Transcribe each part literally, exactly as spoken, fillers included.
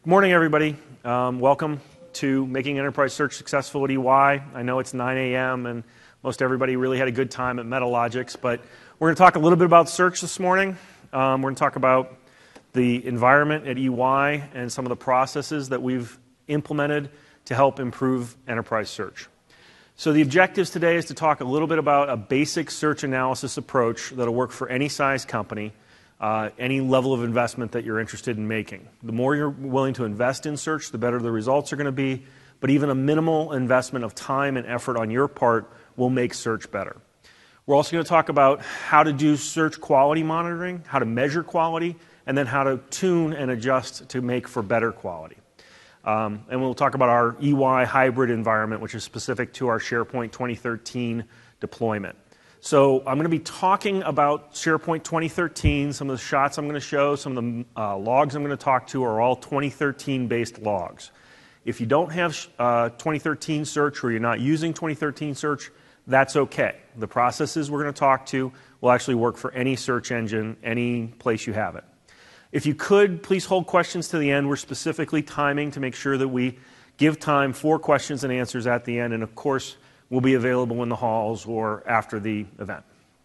Good morning, everybody. Um, welcome to Making Enterprise Search Successful at E Y. I know it's nine A M and most everybody really had a good time at Metalogix, but we're going to talk a little bit about search this morning. Um, we're going to talk about the environment at E Y and some of the processes that we've implemented to help improve enterprise search. So the objectives today is to talk a little bit about a basic search analysis approach that'll work for any size company, uh, any level of investment that you're interested in making. The more you're willing to invest in search, the better the results are going to be, but even a minimal investment of time and effort on your part will make search better. We're also going to talk about how to do search quality monitoring, how to measure quality, and then how to tune and adjust to make for better quality. Um, and we'll talk about our E Y hybrid environment, which is specific to our SharePoint twenty thirteen deployment. So I'm going to be talking about SharePoint twenty thirteen. Some of the shots I'm going to show, some of the uh, logs I'm going to talk to are all twenty thirteen based logs. If you don't have uh, twenty thirteen search or you're not using twenty thirteen search, that's okay. The processes we're going to talk to will actually work for any search engine, any place you have it. If you could, please hold questions to the end. We're specifically timing to make sure that we give time for questions and answers at the end, and of course, we'll be available in the halls or after the event.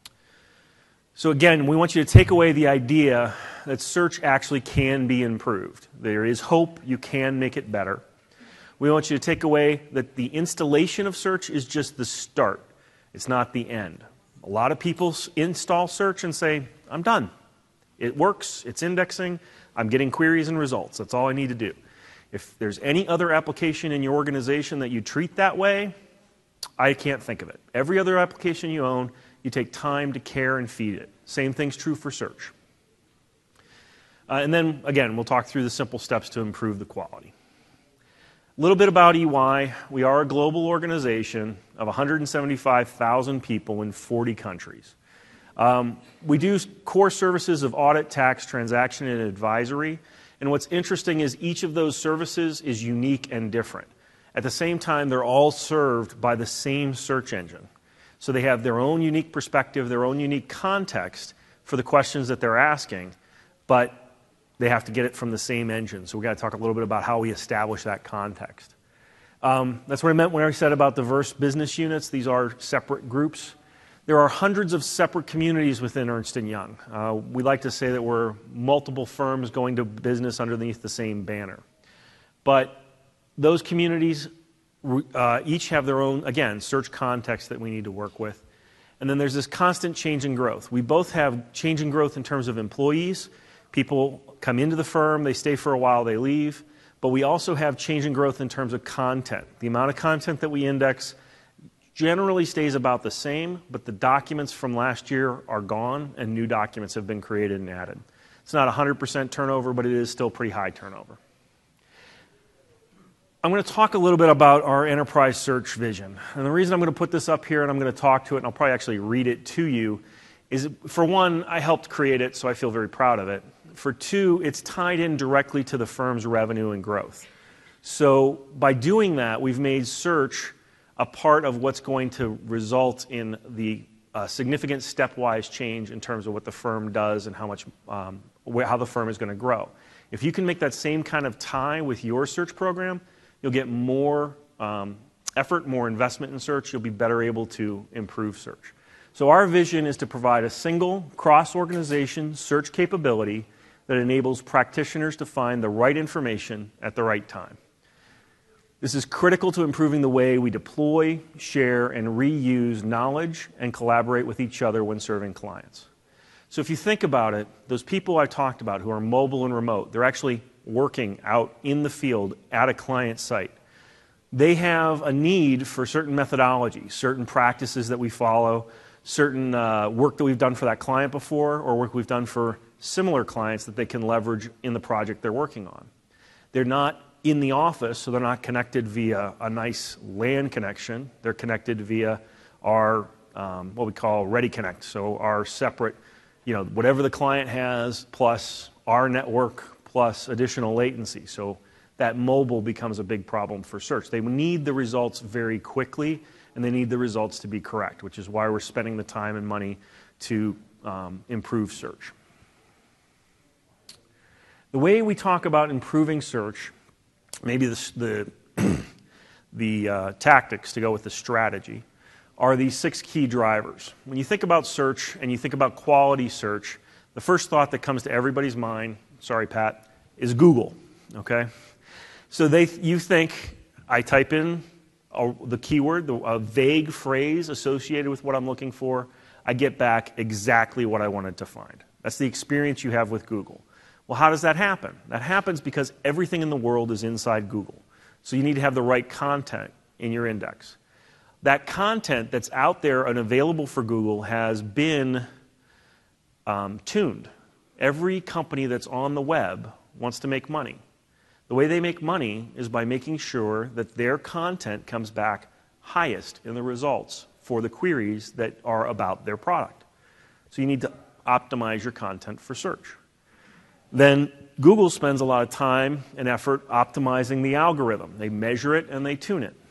So again, we want you to take away the idea that search actually can be improved. There is hope you can make it better. We want you to take away that the installation of search is just the start. It's not the end. A lot of people install search and say, I'm done. It works, it's indexing, I'm getting queries and results. That's all I need to do. If there's any other application in your organization that you treat that way, I can't think of it. Every other application you own, you take time to care and feed it. Same thing's true for search. Uh, and then, again, we'll talk through the simple steps to improve the quality. A little bit about E Y. We are a global organization of one hundred seventy-five thousand people in forty countries. Um, we do core services of audit, tax, transaction, and advisory. And what's interesting is each of those services is unique and different. At the same time, they're all served by the same search engine. So they have their own unique perspective, their own unique context for the questions that they're asking, but they have to get it from the same engine. So we've got to talk a little bit about how we establish that context. Um, that's what I meant when I said about diverse business units. These are separate groups. There are hundreds of separate communities within Ernst and Young. Uh, we like to say that we're multiple firms going to business underneath the same banner. But those communities uh, each have their own, again, search context that we need to work with. And then there's this constant change and growth. We both have change and growth in terms of employees. People come into the firm, they stay for a while, they leave. But we also have change and growth in terms of content. The amount of content that we index generally stays about the same, but the documents from last year are gone and new documents have been created and added. It's not one hundred percent turnover, but it is still pretty high turnover. I'm going to talk a little bit about our enterprise search vision. And the reason I'm going to put this up here and I'm going to talk to it, and I'll probably actually read it to you, is for one, I helped create it, so I feel very proud of it. For two, it's tied in directly to the firm's revenue and growth. So by doing that, we've made search a part of what's going to result in the uh, significant stepwise change in terms of what the firm does and how much, um, wh how the firm is going to grow. If you can make that same kind of tie with your search program, you'll get more um, effort, more investment in search. You'll be better able to improve search. So our vision is to provide a single cross-organization search capability that enables practitioners to find the right information at the right time. This is critical to improving the way we deploy, share, and reuse knowledge and collaborate with each other when serving clients. So if you think about it, those people I talked about who are mobile and remote, they're actually working out in the field at a client site. They have a need for certain methodologies, certain practices that we follow, certain uh, work that we've done for that client before, or work we've done for similar clients that they can leverage in the project they're working on. They're not in the office, so they're not connected via a nice LAN connection. They're connected via our, um, what we call Ready Connect, so our separate, you know, whatever the client has plus our network plus additional latency. So that mobile becomes a big problem for search. They need the results very quickly, and they need the results to be correct, which is why we're spending the time and money to um, improve search. The way we talk about improving search, maybe the, the, the uh, tactics to go with the strategy, are these six key drivers. When you think about search and you think about quality search, the first thought that comes to everybody's mind, sorry Pat, is Google, okay? So they, you think, I type in a, the keyword, the, a vague phrase associated with what I'm looking for, I get back exactly what I wanted to find. That's the experience you have with Google. Well, how does that happen? That happens because everything in the world is inside Google. So you need to have the right content in your index. That content that's out there and available for Google has been um, tuned. Every company that's on the web wants to make money. The way they make money is by making sure that their content comes back highest in the results for the queries that are about their product. So you need to optimize your content for search. Then Google spends a lot of time and effort optimizing the algorithm. They measure it and they tune it.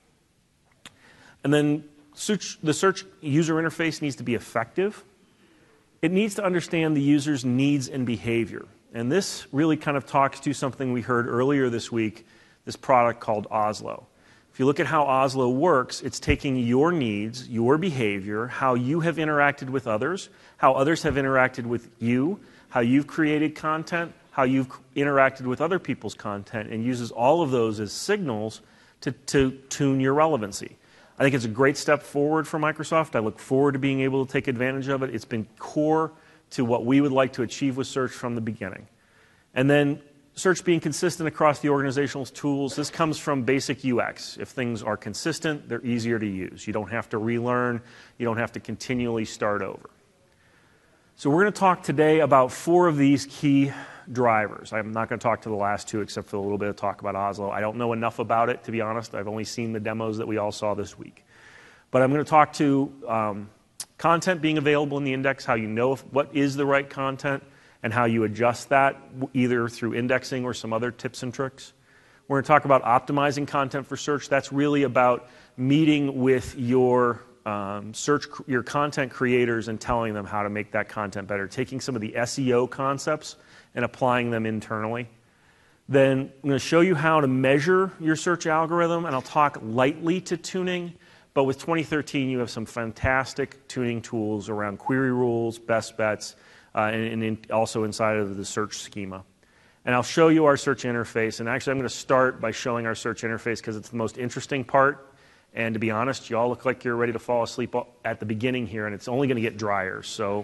And then search, the search user interface needs to be effective. It needs to understand the user's needs and behavior. And this really kind of talks to something we heard earlier this week, this product called Oslo. If you look at how Oslo works, it's taking your needs, your behavior, how you have interacted with others, how others have interacted with you, how you've created content, how you've interacted with other people's content, and uses all of those as signals to, to tune your relevancy. I think it's a great step forward for Microsoft. I look forward to being able to take advantage of it. It's been core to what we would like to achieve with search from the beginning. And then search being consistent across the organizational tools. This comes from basic U X. If things are consistent, they're easier to use. You don't have to relearn. You don't have to continually start over. So we're going to talk today about four of these key drivers. I'm not going to talk to the last two except for a little bit of talk about Oslo. I don't know enough about it, to be honest. I've only seen the demos that we all saw this week. But I'm going to talk to um, content being available in the index, how you know if, what is the right content, and how you adjust that either through indexing or some other tips and tricks. We're going to talk about optimizing content for search. That's really about meeting with your um, search, your content creators and telling them how to make that content better, taking some of the S E O concepts and applying them internally. Then I'm going to show you how to measure your search algorithm, and I'll talk lightly to tuning, but with twenty thirteen you have some fantastic tuning tools around query rules, best bets, uh, and, and in, also inside of the search schema. And I'll show you our search interface, and actually I'm going to start by showing our search interface because it's the most interesting part, and to be honest, you all look like you're ready to fall asleep at the beginning here, and it's only going to get drier, so...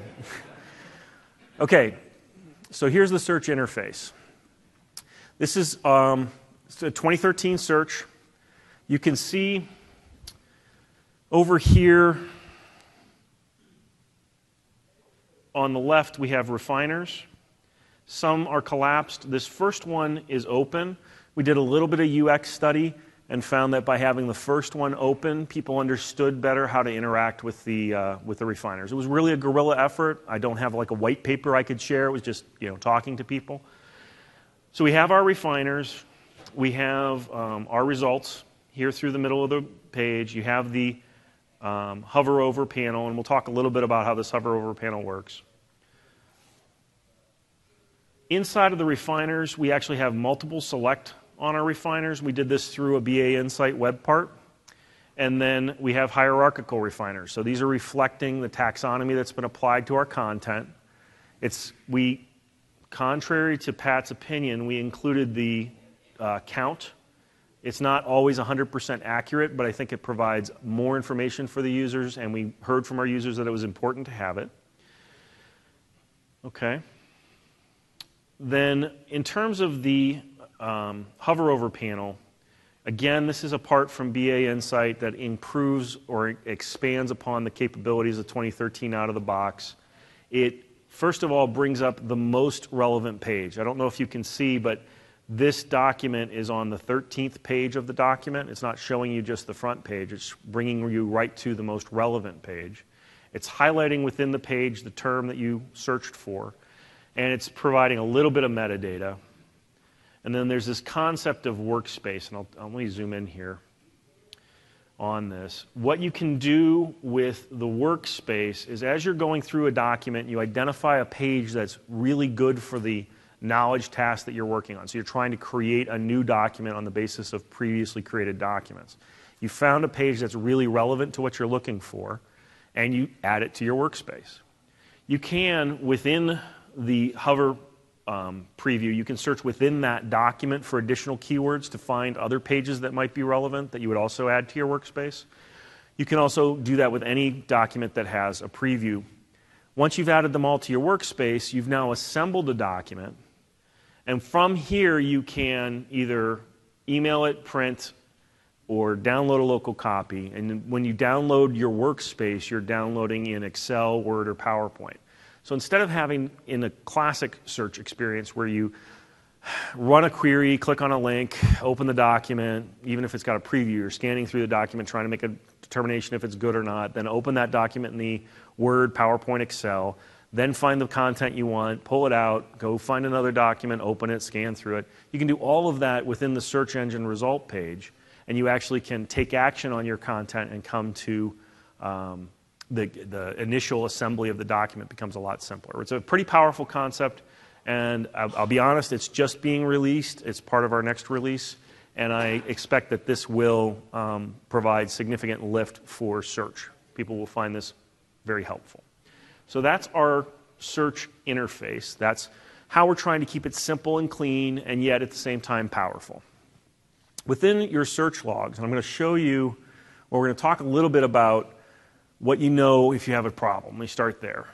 Okay. So here's the search interface. This is um, a twenty thirteen search. You can see over here on the left we have refiners. Some are collapsed. This first one is open. We did a little bit of U X study and found that by having the first one open, people understood better how to interact with the uh, with the refiners. It was really a guerrilla effort. I don't have like a white paper I could share. It was just, you know, talking to people. So we have our refiners. We have um, our results here through the middle of the page. You have the um, hover over panel, and we'll talk a little bit about how this hover over panel works. Inside of the refiners, we actually have multiple select on our refiners. We did this through a B A Insight web part. And then we have hierarchical refiners. So these are reflecting the taxonomy that's been applied to our content. It's, we, contrary to Pat's opinion, we included the uh, count. It's not always one hundred percent accurate, but I think it provides more information for the users, and we heard from our users that it was important to have it. Okay. Then in terms of the Um, hover over panel, again, this is a part from B A Insight that improves or expands upon the capabilities of twenty thirteen out of the box. It, first of all, brings up the most relevant page. I don't know if you can see, but this document is on the thirteenth page of the document. It's not showing you just the front page. It's bringing you right to the most relevant page. It's highlighting within the page the term that you searched for, and it's providing a little bit of metadata. And then there's this concept of workspace, and I'll, I'll let me zoom in here on this. What you can do with the workspace is as you're going through a document, you identify a page that's really good for the knowledge task that you're working on. So you're trying to create a new document on the basis of previously created documents. You found a page that's really relevant to what you're looking for, and you add it to your workspace. You can, within the Hover um, preview, you can search within that document for additional keywords to find other pages that might be relevant that you would also add to your workspace. You can also do that with any document that has a preview. Once you've added them all to your workspace, you've now assembled a document, and from here you can either email it, print, or download a local copy. And when you download your workspace, you're downloading in Excel, Word, or PowerPoint. So instead of having in a classic search experience where you run a query, click on a link, open the document, even if it's got a preview, you're scanning through the document trying to make a determination if it's good or not, then open that document in the Word, PowerPoint, Excel, then find the content you want, pull it out, go find another document, open it, scan through it. You can do all of that within the search engine result page, and you actually can take action on your content and come to um, the, the initial assembly of the document becomes a lot simpler. It's a pretty powerful concept, and I'll, I'll be honest, it's just being released. It's part of our next release, and I expect that this will um, provide significant lift for search. People will find this very helpful. So that's our search interface. That's how we're trying to keep it simple and clean, and yet at the same time powerful. Within your search logs, and I'm going to show you, well, we're going to talk a little bit about what you know if you have a problem. Let me start there.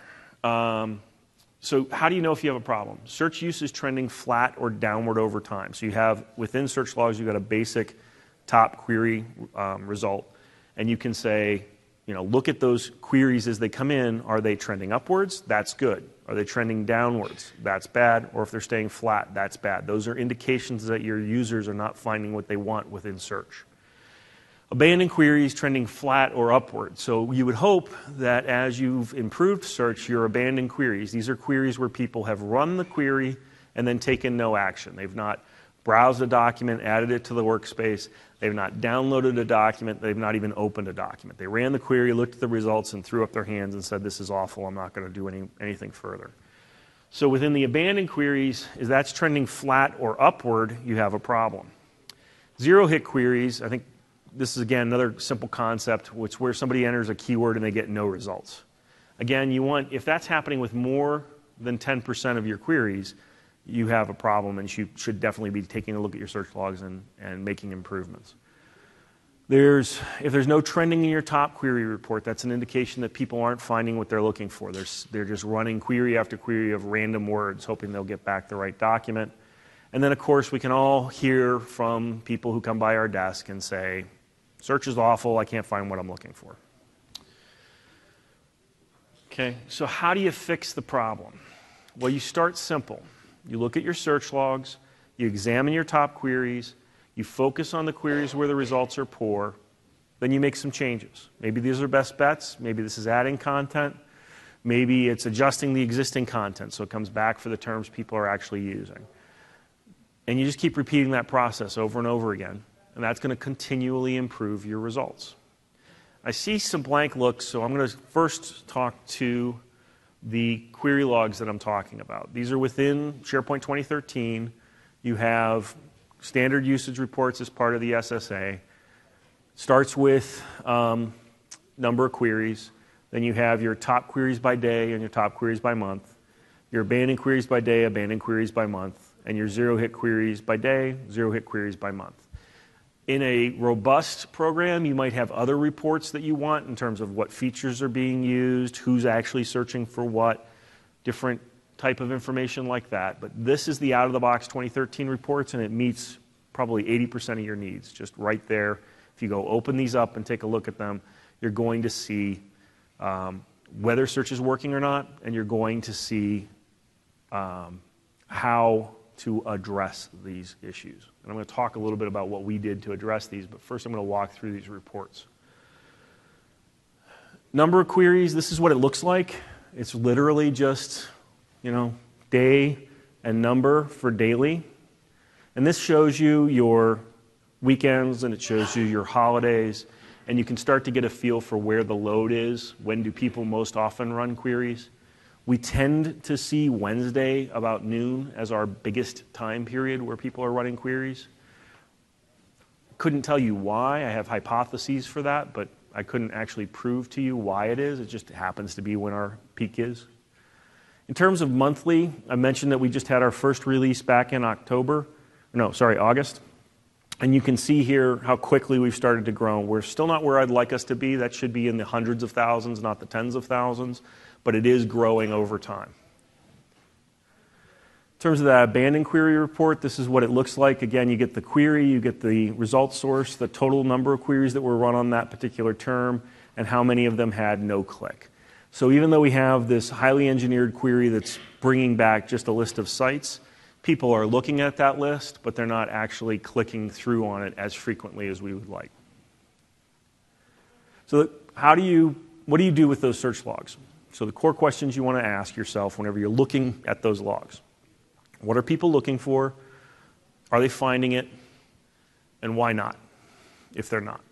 Um, so how do you know if you have a problem? Search use is trending flat or downward over time. So you have, within search logs, you've got a basic top query um, result, and you can say, you know, look at those queries as they come in. Are they trending upwards? That's good. Are they trending downwards? That's bad. Or if they're staying flat, that's bad. Those are indications that your users are not finding what they want within search. Abandoned queries trending flat or upward. So you would hope that as you've improved search, your abandoned queries, these are queries where people have run the query and then taken no action. They've not browsed a document, added it to the workspace. They've not downloaded a document. They've not even opened a document. They ran the query, looked at the results, and threw up their hands and said, this is awful. I'm not going to do any, anything further. So within the abandoned queries, if that's trending flat or upward, you have a problem. Zero-hit queries, I think this is, again, another simple concept, which where somebody enters a keyword and they get no results. Again, you want, if that's happening with more than ten percent of your queries, you have a problem, and you should definitely be taking a look at your search logs and, and making improvements. There's, if there's no trending in your top query report, that's an indication that people aren't finding what they're looking for. They're, they're just running query after query of random words, hoping they'll get back the right document. And then, of course, we can all hear from people who come by our desk and say, search is awful, I can't find what I'm looking for. Okay, so how do you fix the problem? Well, you start simple. You look at your search logs, you examine your top queries, you focus on the queries where the results are poor, then you make some changes. Maybe these are best bets, maybe this is adding content, maybe it's adjusting the existing content so it comes back for the terms people are actually using. And you just keep repeating that process over and over again, and that's going to continually improve your results. I see some blank looks, so I'm going to first talk to the query logs that I'm talking about. These are within SharePoint twenty thirteen. You have standard usage reports as part of the S S A. Starts with um, number of queries. Then you have your top queries by day and your top queries by month. Your abandoned queries by day, abandoned queries by month. And your zero-hit queries by day, zero-hit queries by month. In a robust program, you might have other reports that you want in terms of what features are being used, who's actually searching for what, different type of information like that. But this is the out-of-the-box twenty thirteen reports, and it meets probably eighty percent of your needs, just right there. If you go open these up and take a look at them, you're going to see um, whether search is working or not, and you're going to see um, how to address these issues. And I'm going to talk a little bit about what we did to address these, but first I'm going to walk through these reports. Number of queries, this is what it looks like. It's literally just, you know, day and number for daily. And this shows you your weekends, and it shows you your holidays, and you can start to get a feel for where the load is. When do people most often run queries? We tend to see Wednesday about noon as our biggest time period where people are running queries. Couldn't tell you why. I have hypotheses for that, but I couldn't actually prove to you why it is. It just happens to be when our peak is. In terms of monthly, I mentioned that we just had our first release back in October. No, sorry, August. And you can see here how quickly we've started to grow. We're still not where I'd like us to be. That should be in the hundreds of thousands, not the tens of thousands. But it is growing over time. In terms of that abandoned query report, this is what it looks like. Again, you get the query, you get the result source, the total number of queries that were run on that particular term, and how many of them had no click. So even though we have this highly engineered query that's bringing back just a list of sites, people are looking at that list, but they're not actually clicking through on it as frequently as we would like. So how do you, what do you do with those search logs? So the core questions you want to ask yourself whenever you're looking at those logs. What are people looking for? Are they finding it? And why not, if they're not?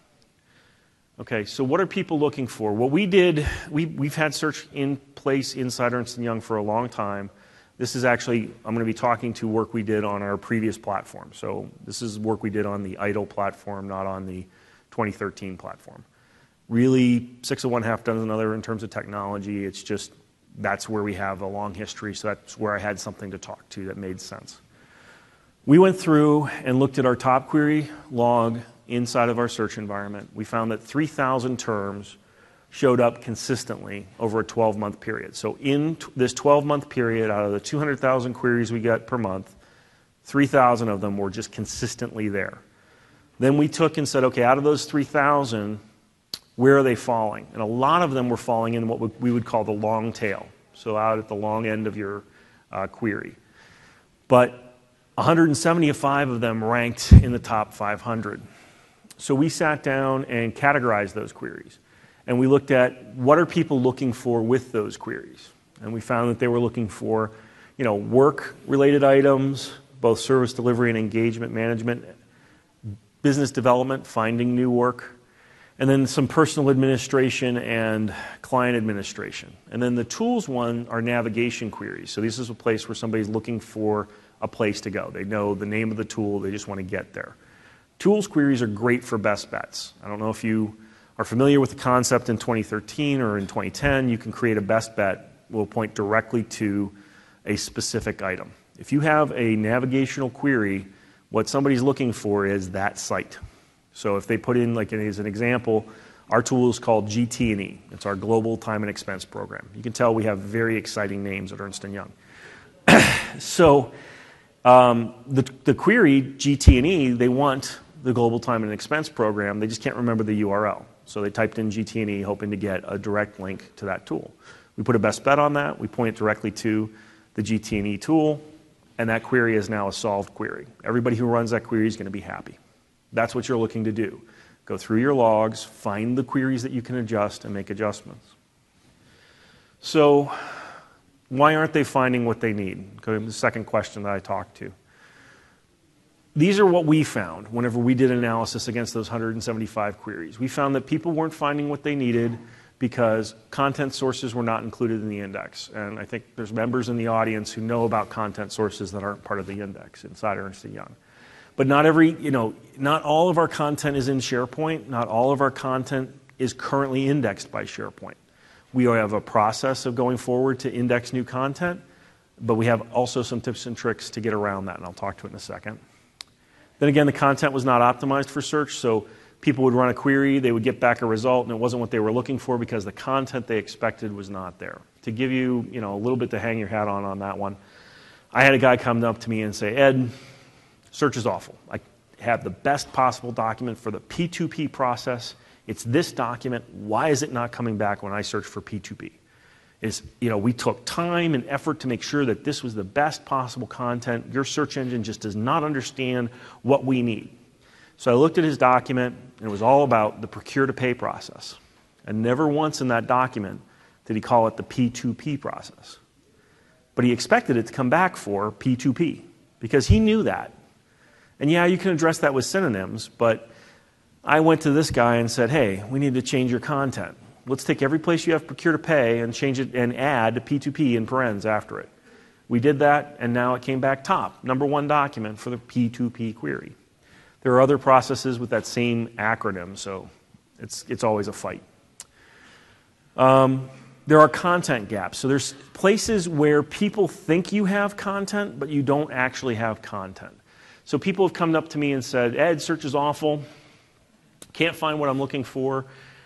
Okay, so what are people looking for? What we did, we, we've had search in place inside Ernst and Young for a long time. This is actually, I'm going to be talking to work we did on our previous platform. So this is work we did on the IDLE platform, not on the twenty thirteen platform. Really, six of one, half dozen another in terms of technology. It's just, that's where we have a long history, so that's where I had something to talk to that made sense. We went through and looked at our top query log inside of our search environment. We found that three thousand terms showed up consistently over a twelve-month period. So in t- this twelve-month period, out of the two hundred thousand queries we get per month, three thousand of them were just consistently there. Then we took and said, okay, out of those three thousand, where are they falling? And a lot of them were falling in what we would call the long tail, so out at the long end of your uh, query. But one hundred seventy-five of them ranked in the top five hundred. So we sat down and categorized those queries. And we looked at what are people looking for with those queries. And we found that they were looking for, you know, work-related items, both service delivery and engagement management, business development, finding new work, and then some personal administration and client administration. And then the tools one are navigation queries. So this is a place where somebody's looking for a place to go. They know the name of the tool, they just want to get there. Tools queries are great for best bets. I don't know if you are familiar with the concept in twenty thirteen or in twenty ten. You can create a best bet. Will point directly to a specific item. If you have a navigational query, what somebody's looking for is that site. So if they put in, like as an example, our tool is called G T and E. It's our Global Time and Expense Program. You can tell we have very exciting names at Ernst and Young. so um, the, the query, G T and E, they want the Global Time and Expense Program. They just can't remember the U R L. So they typed in G T and E hoping to get a direct link to that tool. We put a best bet on that. We point it directly to the G T and E tool, and that query is now a solved query. Everybody who runs that query is going to be happy. That's what you're looking to do. Go through your logs, find the queries that you can adjust, and make adjustments. So why aren't they finding what they need? Go to the second question that I talked to. These are what we found whenever we did analysis against those one hundred seventy-five queries. We found that people weren't finding what they needed because content sources were not included in the index. And I think there's members in the audience who know about content sources that aren't part of the index inside Ernst and Young. But not every, you know, not all of our content is in SharePoint. Not all of our content is currently indexed by SharePoint. We have a process of going forward to index new content, but we have also some tips and tricks to get around that, and I'll talk to it in a second. Then again, the content was not optimized for search, so people would run a query, they would get back a result, and it wasn't what they were looking for because the content they expected was not there. To give you, you know, a little bit to hang your hat on on that one, I had a guy come up to me and say, Ed, search is awful. I have the best possible document for the P two P process. It's this document. Why is it not coming back when I search for P two P? Is, you know, we took time and effort to make sure that this was the best possible content. Your search engine just does not understand what we need. So I looked at his document, and it was all about the procure-to-pay process. And never once in that document did he call it the P two P process. But he expected it to come back for P two P, because he knew that. And yeah, you can address that with synonyms, but I went to this guy and said, hey, we need to change your content. let's take every place you have procure to pay and change it and add P two P in parens after it. We did that, and now it came back top, number one document for the P two P query. There are other processes with that same acronym, so it's, it's always a fight. Um, there are content gaps. So there's places where people think you have content, but you don't actually have content. So people have come up to me and said, Ed, search is awful. Can't find what I'm looking for.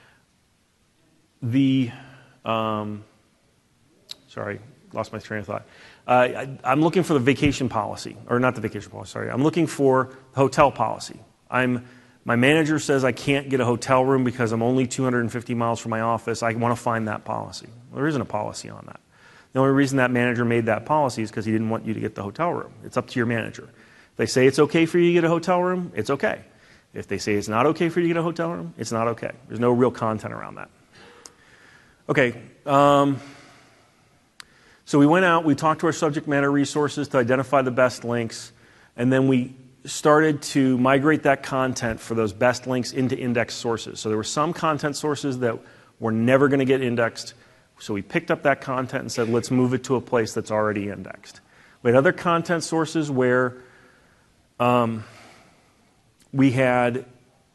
The, um, sorry, lost my train of thought. Uh, I, I'm looking for the vacation policy, or not the vacation policy, sorry. I'm looking for the hotel policy. I'm, my manager says I can't get a hotel room because I'm only two hundred fifty miles from my office. I want to find that policy. Well, there isn't a policy on that. The only reason that manager made that policy is because he didn't want you to get the hotel room. It's up to your manager. If they say it's okay for you to get a hotel room, it's okay. If they say it's not okay for you to get a hotel room, it's not okay. There's no real content around that. Okay. Um, So we went out, we talked to our subject matter resources to identify the best links, and then we started to migrate that content for those best links into index sources. So there were some content sources that were never going to get indexed, so we picked up that content and said, let's move it to a place that's already indexed. We had other content sources where um, we had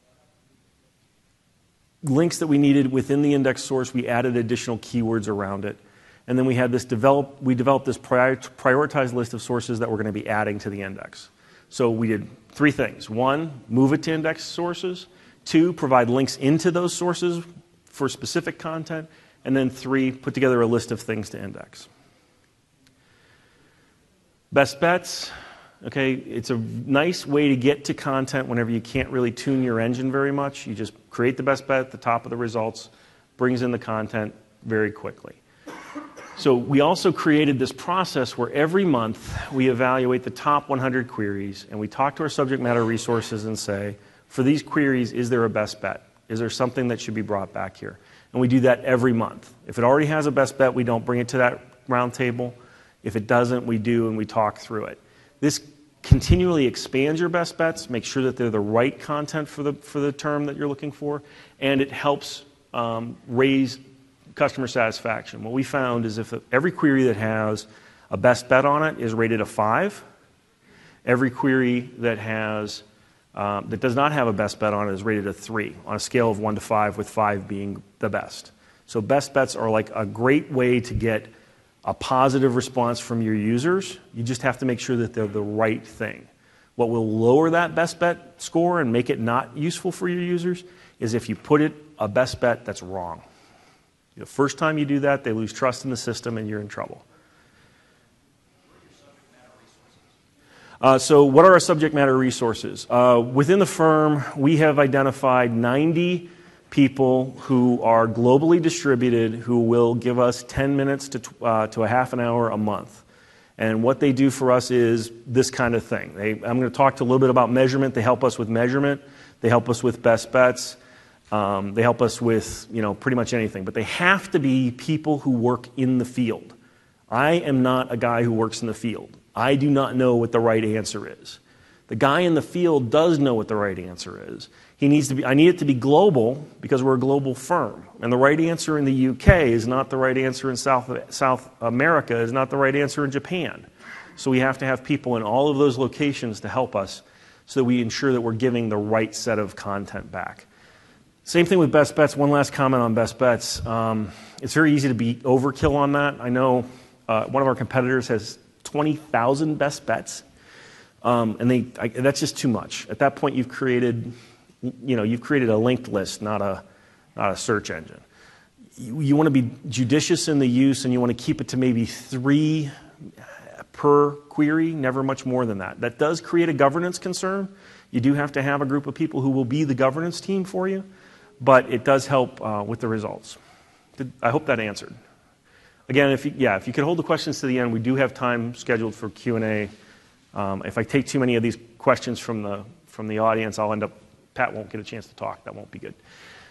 links that we needed within the index source. We added additional keywords around it. And then we had this develop, we developed this prior, prioritized list of sources that we're going to be adding to the index. So we did three things. One, move it to index sources. Two, provide links into those sources for specific content. And then three, put together a list of things to index. Best bets. Okay, it's a nice way to get to content whenever you can't really tune your engine very much. You just create the best bet at the top of the results, brings in the content very quickly. So we also created this process where every month we evaluate the top one hundred queries, and we talk to our subject matter resources and say, for these queries, is there a best bet? Is there something that should be brought back here? And we do that every month. If it already has a best bet, we don't bring it to that round table. If it doesn't, we do, and we talk through it. This continually expands your best bets, make sure that they're the right content for the, for the term that you're looking for, and it helps um, raise customer satisfaction. What we found is if every query that has a best bet on it is rated a five, every query that has um, that does not have a best bet on it is rated a three on a scale of one to five, with five being the best. So best bets are like a great way to get a positive response from your users. You just have to make sure that they're the right thing. What will lower that best bet score and make it not useful for your users is if you put it a best bet that's wrong. The first time you do that, they lose trust in the system and you're in trouble. Uh, so what are our subject matter resources? Uh, within the firm, we have identified ninety people who are globally distributed who will give us ten minutes to, uh, to a half an hour a month. And what they do for us is this kind of thing. They, I'm going to talk to a little bit about measurement. They help us with measurement. They help us with best bets. Um, they help us with, you know, pretty much anything. But they have to be people who work in the field. I am not a guy who works in the field. I do not know what the right answer is. The guy in the field does know what the right answer is. He needs to be, I need it to be global because we're a global firm. And the right answer in the U K is not the right answer in South, South America, is not the right answer in Japan. So we have to have people in all of those locations to help us so that we ensure that we're giving the right set of content back. Same thing with best bets. One last comment on best bets. Um, it's very easy to be overkill on that. I know uh, one of our competitors has twenty thousand best bets, um, and they I, that's just too much. At that point, you've created, you know, you've created a linked list, not a not a search engine. You, you want to be judicious in the use, and you want to keep it to maybe three per query, never much more than that. That does create a governance concern. You do have to have a group of people who will be the governance team for you. But it does help uh, with the results. Did, I hope that answered. Again, if you, yeah, if you could hold the questions to the end, we do have time scheduled for Q and A. Um, if I take too many of these questions from the from the audience, I'll end up, Pat won't get a chance to talk. That won't be good.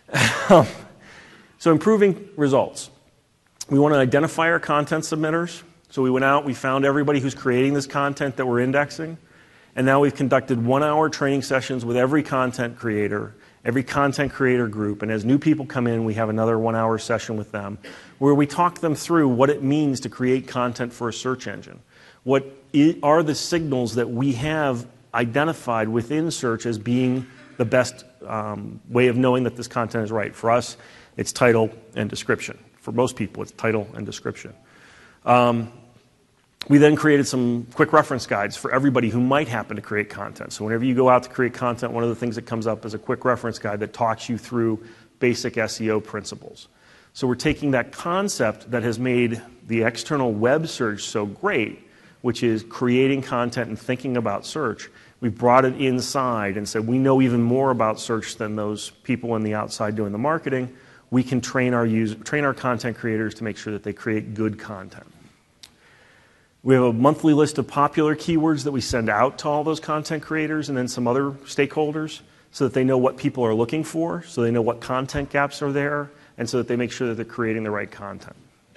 So improving results. We want to identify our content submitters. So we went out, we found everybody who's creating this content that we're indexing, and now we've conducted one-hour training sessions with every content creator every content creator group, and as new people come in, we have another one-hour session with them where we talk them through what it means to create content for a search engine. What are the signals that we have identified within search as being the best um, way of knowing that this content is right? For us, it's title and description. For most people, it's title and description. Um, we then created some quick reference guides for everybody who might happen to create content. So whenever you go out to create content, one of the things that comes up is a quick reference guide that talks you through basic S E O principles. So we're taking that concept that has made the external web search so great, which is creating content and thinking about search. We brought it inside and said we know even more about search than those people on the outside doing the marketing. We can train our user, train our content creators to make sure that they create good content. We have a monthly list of popular keywords that we send out to all those content creators and then some other stakeholders so that they know what people are looking for, so they know what content gaps are there, and so that they make sure that they're creating the right content.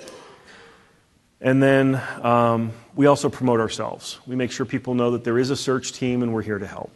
And then um, we also promote ourselves. We make sure people know that there is a search team and we're here to help.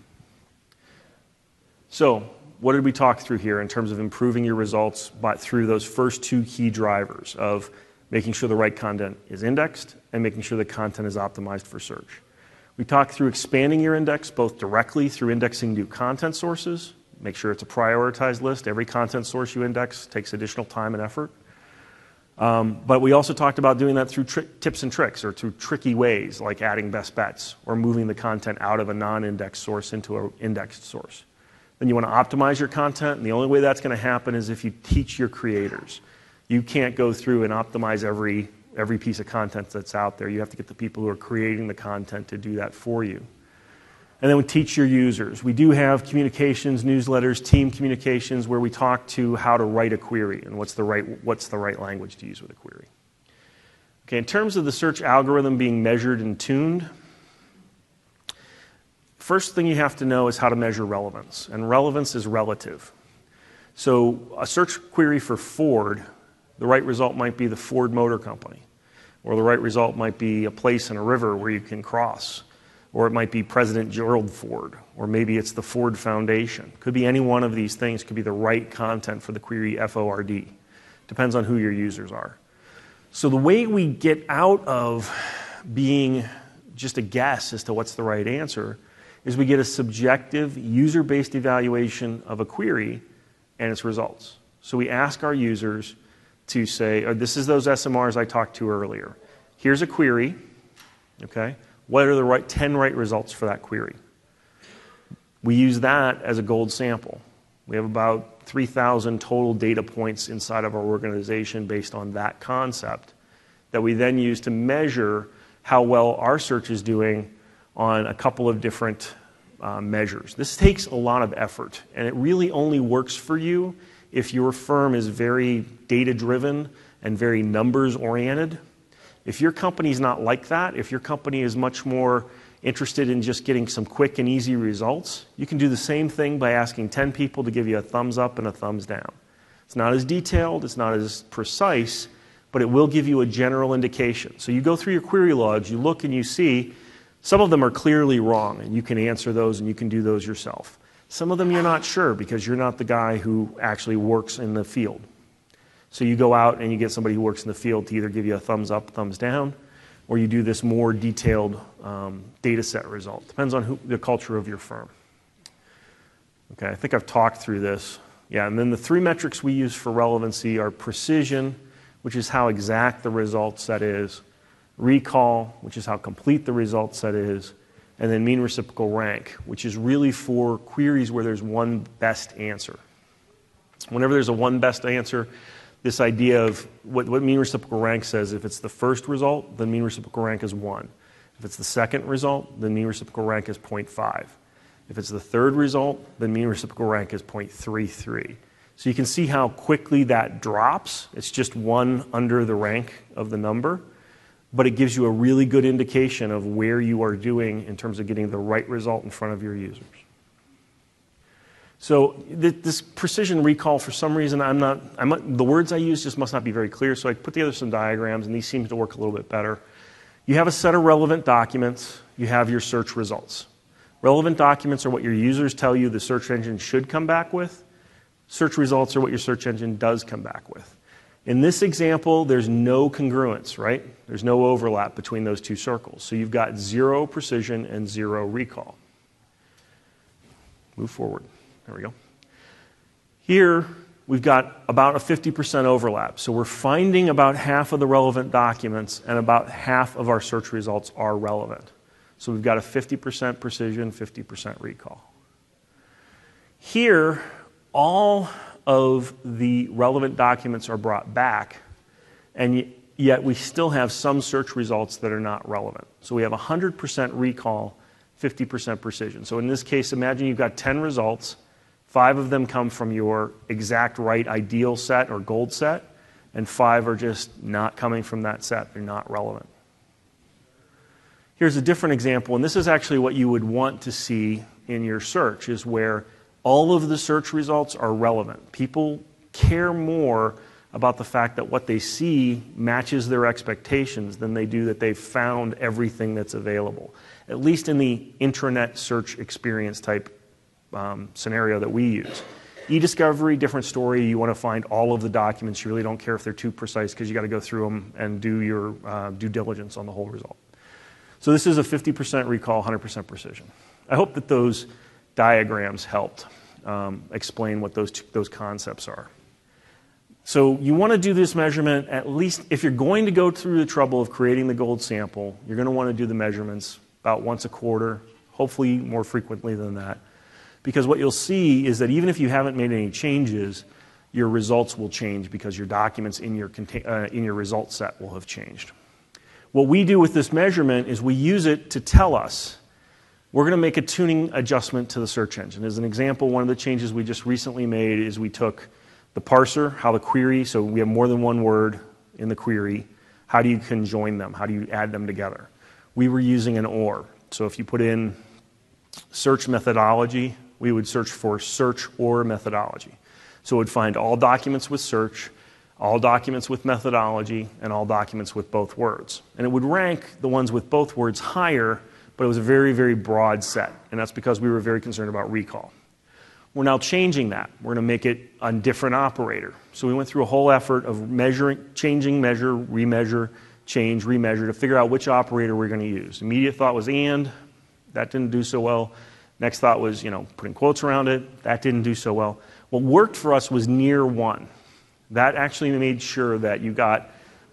So, what did we talk through here in terms of improving your results by, through those first two key drivers of making sure the right content is indexed and making sure the content is optimized for search? We talked through expanding your index both directly through indexing new content sources. Make sure it's a prioritized list. Every content source you index takes additional time and effort. Um, but we also talked about doing that through tri- tips and tricks or through tricky ways like adding best bets or moving the content out of a non-indexed source into an indexed source. Then you want to optimize your content, and the only way that's going to happen is if you teach your creators. You can't go through and optimize every, every piece of content that's out there. You have to get the people who are creating the content to do that for you. And then we teach your users. We do have communications, newsletters, team communications where we talk to how to write a query and what's the right, what's the right language to use with a query. Okay, in terms of the search algorithm being measured and tuned, first thing you have to know is how to measure relevance. And relevance is relative. So a search query for Ford, the right result might be the Ford Motor Company. Or the right result might be a place in a river where you can cross. Or it might be President Gerald Ford, or maybe it's the Ford Foundation. Could be any one of these things. Could be the right content for the query F O R D. Depends on who your users are. So the way we get out of being just a guess as to what's the right answer is we get a subjective, user-based evaluation of a query and its results. So we ask our users to say, oh, this is those S M Rs I talked to earlier. Here's a query, okay? What are the right ten right results for that query? We use that as a gold sample. We have about three thousand total data points inside of our organization based on that concept that we then use to measure how well our search is doing on a couple of different uh, measures. This takes a lot of effort, and it really only works for you if your firm is very data-driven and very numbers-oriented. If your company is not like that, if your company is much more interested in just getting some quick and easy results, you can do the same thing by asking ten people to give you a thumbs up and a thumbs down. It's not as detailed, it's not as precise, but it will give you a general indication. So you go through your query logs, you look and you see some of them are clearly wrong, and you can answer those and you can do those yourself. Some of them you're not sure because you're not the guy who actually works in the field. So you go out and you get somebody who works in the field to either give you a thumbs up, thumbs down, or you do this more detailed um, data set result. Depends on who, the culture of your firm. Okay, I think I've talked through this. Yeah, and then the three metrics we use for relevancy are precision, which is how exact the result set is, recall, which is how complete the result set is, and then mean reciprocal rank, which is really for queries where there's one best answer. Whenever there's a one best answer, this idea of what, what mean reciprocal rank says, if it's the first result, then mean reciprocal rank is one. If it's the second result, then mean reciprocal rank is zero point five. If it's the third result, then mean reciprocal rank is zero point three three. So you can see how quickly that drops. It's just one under the rank of the number, but it gives you a really good indication of where you are doing in terms of getting the right result in front of your users. So th- this precision recall, for some reason, I'm not, I'm, the words I use just must not be very clear, so I put together some diagrams, and these seem to work a little bit better. You have a set of relevant documents. You have your search results. Relevant documents are what your users tell you the search engine should come back with. Search results are what your search engine does come back with. In this example, there's no congruence, right? There's no overlap between those two circles. So you've got zero precision and zero recall. Move forward. There we go. Here, we've got about a fifty percent overlap. So we're finding about half of the relevant documents, and about half of our search results are relevant. So we've got a fifty percent precision, fifty percent recall. Here, all of the relevant documents are brought back, and yet we still have some search results that are not relevant. So we have one hundred percent recall, fifty percent precision. So in this case, imagine you've got ten results. Five of them come from your exact right ideal set or gold set, and five are just not coming from that set. They're not relevant. Here's a different example, and this is actually what you would want to see in your search, is where all of the search results are relevant. People care more about the fact that what they see matches their expectations than they do that they've found everything that's available, at least in the intranet search experience type um, scenario that we use. E-discovery, different story. You want to find all of the documents. You really don't care if they're too precise because you got to go through them and do your uh, due diligence on the whole result. So this is a fifty percent recall, one hundred percent precision. I hope that those diagrams helped um, explain what those, two, those concepts are. So you want to do this measurement at least, if you're going to go through the trouble of creating the gold sample, you're going to want to do the measurements about once a quarter, hopefully more frequently than that. Because what you'll see is that even if you haven't made any changes, your results will change because your documents in your, uh, in your result set will have changed. What we do with this measurement is we use it to tell us we're going to make a tuning adjustment to the search engine. As an example, one of the changes we just recently made is we took the parser, how the query, so we have more than one word in the query, how do you conjoin them? How do you add them together? We were using an or. So if you put in search methodology, we would search for search or methodology. So it would find all documents with search, all documents with methodology, and all documents with both words. And it would rank the ones with both words higher, but it was a very, very broad set. And that's because we were very concerned about recall. We're now changing that. We're going to make it a different operator. So we went through a whole effort of measuring, changing, measure, remeasure, change, remeasure to figure out which operator we're going to use. Immediate thought was and. That didn't do so well. Next thought was, you know, putting quotes around it. That didn't do so well. What worked for us was near one. That actually made sure that you got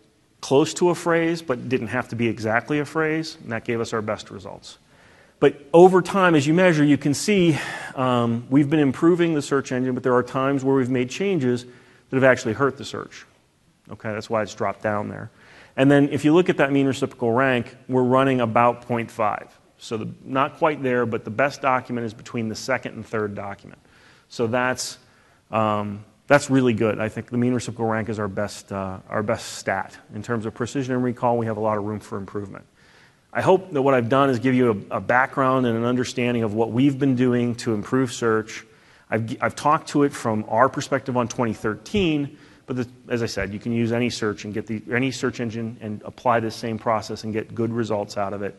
close to a phrase, but didn't have to be exactly a phrase, and that gave us our best results. But over time, as you measure, you can see um, we've been improving the search engine, but there are times where we've made changes that have actually hurt the search. Okay, that's why it's dropped down there. And then if you look at that mean reciprocal rank, we're running about zero point five. So the, not quite there, but the best document is between the second and third document. So that's um, that's really good. I think the mean reciprocal rank is our best uh, our best stat in terms of precision and recall. We have a lot of room for improvement. I hope that what I've done is give you a, a background and an understanding of what we've been doing to improve search. I've, I've talked to it from our perspective on twenty thirteen, but the, as I said, you can use any search and get the any search engine and apply this same process and get good results out of it.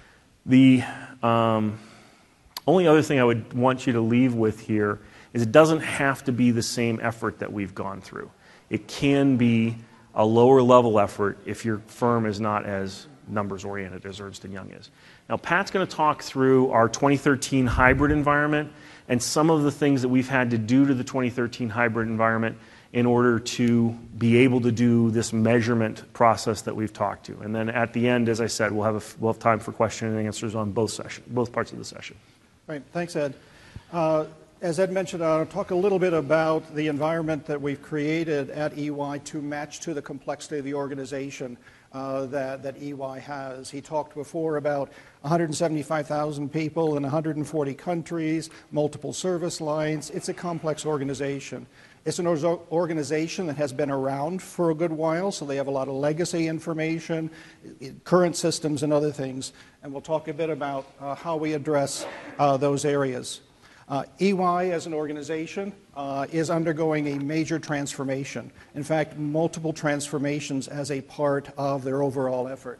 The um, only other thing I would want you to leave with here is it doesn't have to be the same effort that we've gone through. It can be a lower level effort if your firm is not as numbers oriented as Ernst and Young is. Now Pat's going to talk through our twenty thirteen hybrid environment and some of the things that we've had to do to the twenty thirteen hybrid environment in order to be able to do this measurement process that we've talked to. And then at the end, as I said, we'll have, a, we'll have time for question and answers on both, session, both parts of the session. Right. Thanks, Ed. Uh, as Ed mentioned, I'll talk a little bit about the environment that we've created at E Y to match to the complexity of the organization uh, that, that E Y has. He talked before about one hundred seventy-five thousand people in one hundred forty countries, multiple service lines. It's a complex organization. It's an organization that has been around for a good while, so they have a lot of legacy information, current systems, and other things. And we'll talk a bit about uh, how we address uh, those areas. Uh, E Y as an organization uh, is undergoing a major transformation. In fact, multiple transformations as a part of their overall effort.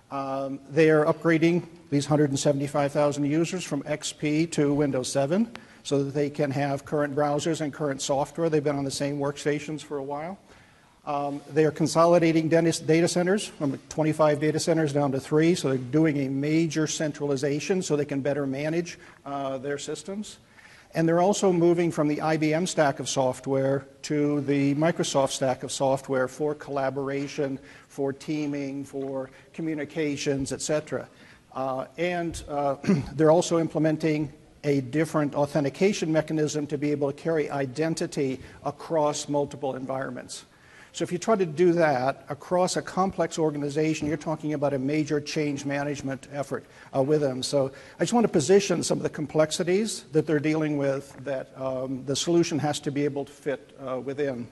Um, they are upgrading these one hundred seventy-five thousand users from X P to Windows seven so that they can have current browsers and current software. They've been on the same workstations for a while. Um, they are consolidating data centers from twenty-five data centers down to three, so they're doing a major centralization so they can better manage uh, their systems. And they're also moving from the I B M stack of software to the Microsoft stack of software for collaboration, for teaming, for communications, et cetera. Uh, and uh, they're also implementing a different authentication mechanism to be able to carry identity across multiple environments. So if you try to do that across a complex organization, you're talking about a major change management effort uh, with them. So I just want to position some of the complexities that they're dealing with that um, the solution has to be able to fit uh, within.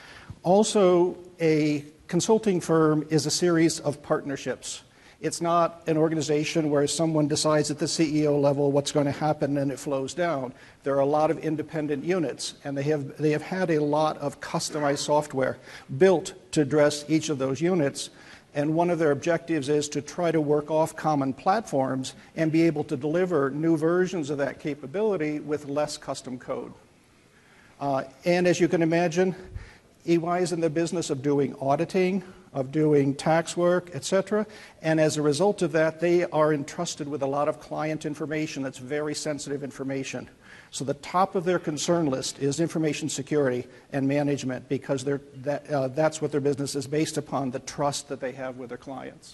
Also, a consulting firm is a series of partnerships. It's not an organization where someone decides at the C E O level what's going to happen and it flows down. There are a lot of independent units, and they have, they have had a lot of customized software built to address each of those units. And one of their objectives is to try to work off common platforms and be able to deliver new versions of that capability with less custom code. Uh, and as you can imagine, E Y is in the business of doing auditing, of doing tax work, et cetera. And as a result of that, they are entrusted with a lot of client information that's very sensitive information. So the top of their concern list is information security and management, because they're, that, uh, that's what their business is based upon, the trust that they have with their clients.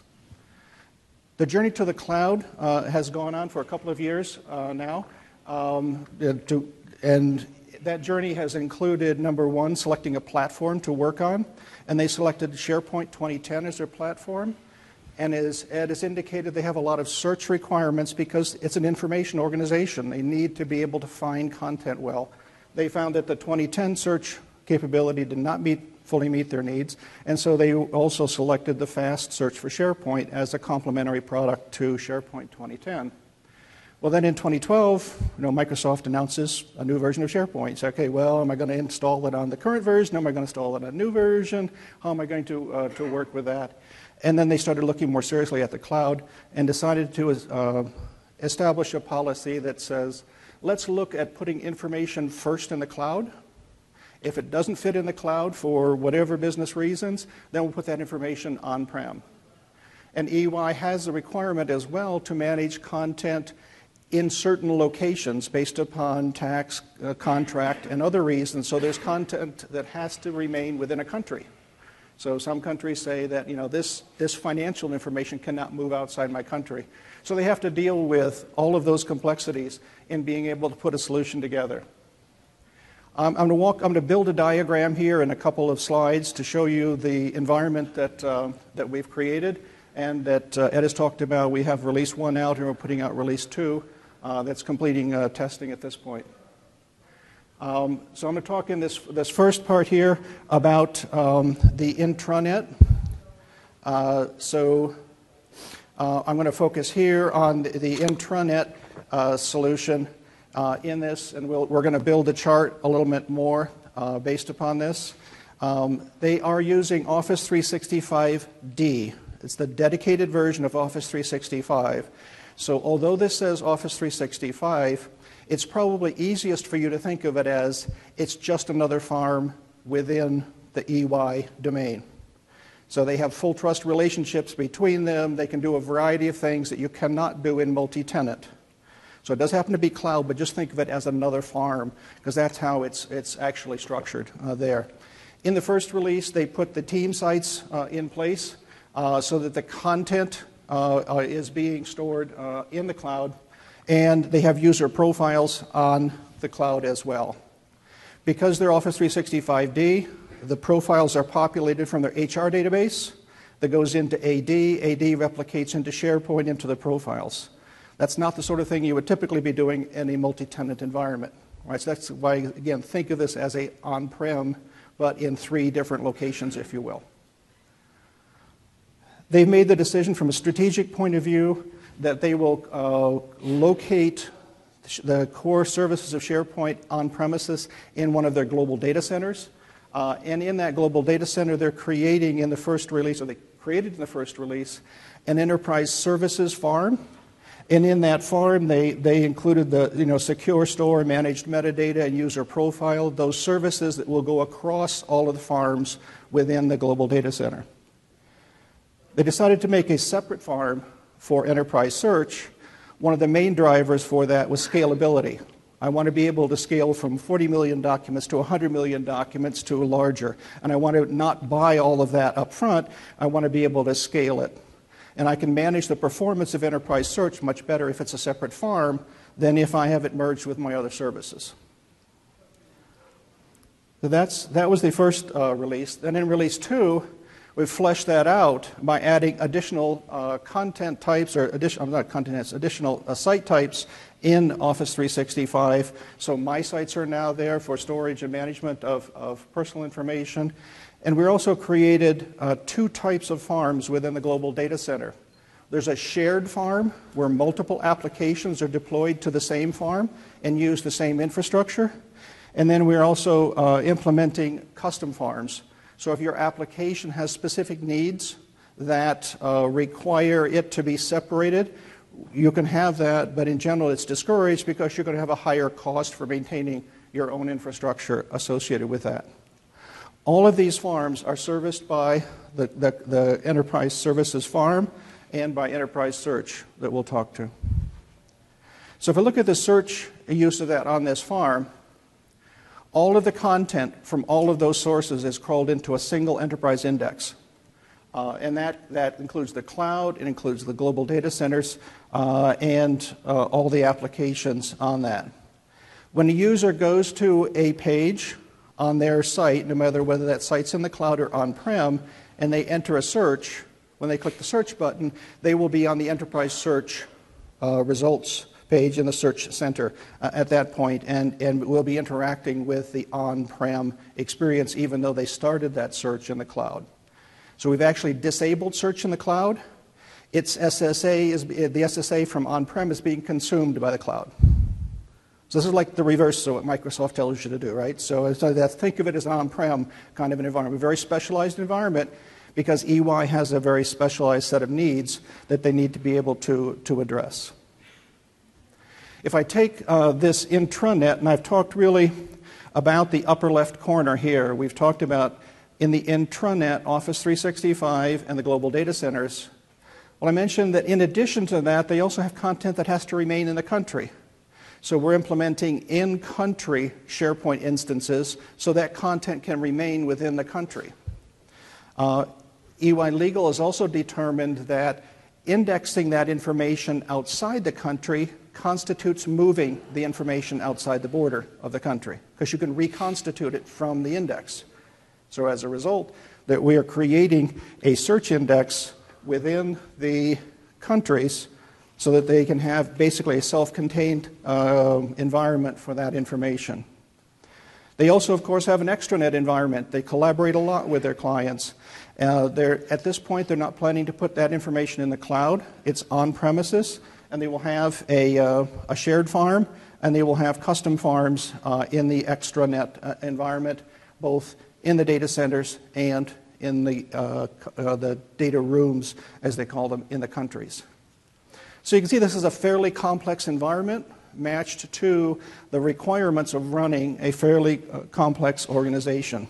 The journey to the cloud uh, has gone on for a couple of years uh, now. Um, to, and that journey has included, number one, selecting a platform to work on. And they selected SharePoint twenty ten as their platform. And as Ed has indicated, they have a lot of search requirements because it's an information organization. They need to be able to find content well. They found that the twenty ten search capability did not meet, fully meet their needs, and so they also selected the fast search for SharePoint as a complementary product to SharePoint twenty ten. Well, then in twenty twelve, you know, Microsoft announces a new version of SharePoint. So, okay, well, am I going to install it on the current version? Am I going to install it on a new version? How am I going to, uh, to work with that? And then they started looking more seriously at the cloud and decided to uh, establish a policy that says, let's look at putting information first in the cloud. If it doesn't fit in the cloud for whatever business reasons, then we'll put that information on-prem. And E Y has the requirement as well to manage content in certain locations based upon tax, uh, contract, and other reasons. So there's content that has to remain within a country. So some countries say that, you know, this, this financial information cannot move outside my country. So they have to deal with all of those complexities in being able to put a solution together. Um, I'm going to walk, I'm going to build a diagram here in a couple of slides to show you the environment that, uh, that we've created and that uh, Ed has talked about. We have release one out and we're putting out release two. Uh, that's completing uh, testing at this point. Um, so I'm going to talk in this, this first part here about um, the intranet. Uh, so uh, I'm going to focus here on the, the intranet uh, solution uh, in this, and we'll, we're going to build a chart a little bit more uh, based upon this. Um, they are using Office three sixty-five D. It's the dedicated version of Office three sixty-five. So although this says Office three sixty-five, it's probably easiest for you to think of it as it's just another farm within the E Y domain. So they have full trust relationships between them. They can do a variety of things that you cannot do in multi-tenant. So it does happen to be cloud, but just think of it as another farm, because that's how it's, it's actually structured uh, there. In the first release, they put the team sites uh, in place uh, so that the content Uh, uh, is being stored uh, in the cloud, and they have user profiles on the cloud as well. Because they're Office three sixty-five D, the profiles are populated from their H R database that goes into A D. A D replicates into SharePoint into the profiles. That's not the sort of thing you would typically be doing in a multi-tenant environment. Right? So that's why, again, think of this as a on-prem, but in three different locations, if you will. They've made the decision from a strategic point of view that they will uh, locate the core services of SharePoint on premises in one of their global data centers. Uh, and in that global data center, they're creating in the first release, or they created in the first release, an enterprise services farm. And in that farm, they, they included the you know, secure store, managed metadata, and user profile, those services that will go across all of the farms within the global data center. They decided to make a separate farm for enterprise search. One of the main drivers for that was scalability. I want to be able to scale from forty million documents to one hundred million documents to larger. And I want to not buy all of that up front. I want to be able to scale it. And I can manage the performance of enterprise search much better if it's a separate farm than if I have it merged with my other services. So that's, that was the first uh, release. Then in release two, we've fleshed that out by adding additional uh, content types, or additional, not content types, additional uh, site types in Office three sixty-five. So my sites are now there for storage and management of, of personal information. And we also created uh, two types of farms within the global data center. There's a shared farm where multiple applications are deployed to the same farm and use the same infrastructure. And then we're also uh, implementing custom farms. So if your application has specific needs that uh, require it to be separated, you can have that, but in general it's discouraged because you're going to have a higher cost for maintaining your own infrastructure associated with that. All of these farms are serviced by the, the, the Enterprise Services Farm and by Enterprise Search that we'll talk to. So if we look at the search use of that on this farm, all of the content from all of those sources is crawled into a single enterprise index. Uh, and that, that includes the cloud, it includes the global data centers, uh, and uh, all the applications on that. When a user goes to a page on their site, no matter whether that site's in the cloud or on-prem, and they enter a search, when they click the search button, they will be on the enterprise search uh, results page in the search center uh, at that point, and, and will be interacting with the on-prem experience even though they started that search in the cloud. So we've actually disabled search in the cloud. Its S S A is, the S S A from on-prem is being consumed by the cloud. So this is like the reverse of what Microsoft tells you to do, right? So, so that, think of it as an on-prem kind of an environment, a very specialized environment, because E Y has a very specialized set of needs that they need to be able to, to address. If I take uh, this intranet, and I've talked really about the upper left corner here, we've talked about in the intranet, Office three sixty-five and the global data centers. Well, I mentioned that in addition to that, they also have content that has to remain in the country. So we're implementing in-country SharePoint instances so that content can remain within the country. Uh, E Y Legal has also determined that indexing that information outside the country constitutes moving the information outside the border of the country, because you can reconstitute it from the index. So as a result, that we are creating a search index within the countries so that they can have basically a self-contained uh, environment for that information. They also, of course, have an extranet environment. They collaborate a lot with their clients. Uh, they're, at this point, they're not planning to put that information in the cloud. It's on-premises, and they will have a, uh, a shared farm, and they will have custom farms uh, in the extranet uh, environment, both in the data centers and in the, uh, uh, the data rooms, as they call them, in the countries. So you can see this is a fairly complex environment matched to the requirements of running a fairly uh, complex organization.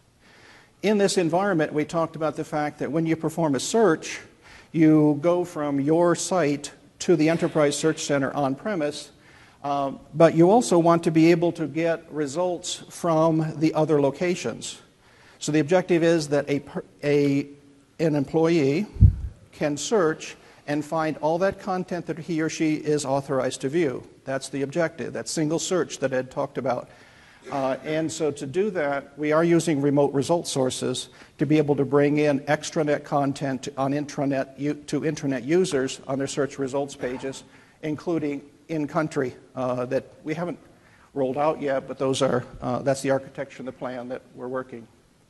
In this environment, we talked about the fact that when you perform a search, you go from your site to the Enterprise Search Center on-premise, um, but you also want to be able to get results from the other locations. So the objective is that a, a, an employee can search and find all that content that he or she is authorized to view. That's the objective, that single search that Ed talked about. Uh, and so to do that, we are using remote result sources to be able to bring in extranet content on intranet to intranet users on their search results pages, including in-country uh, that we haven't rolled out yet, but those are, uh, that's the architecture and the plan that we're working.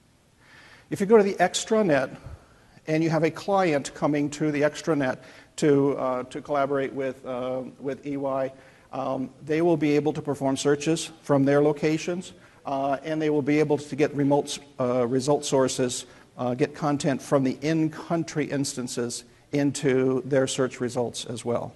If you go to the extranet, and you have a client coming to the extranet to, uh, to collaborate with, uh, with E Y, um, they will be able to perform searches from their locations, uh, and they will be able to get remote uh, result sources uh, get content from the in-country instances into their search results as well.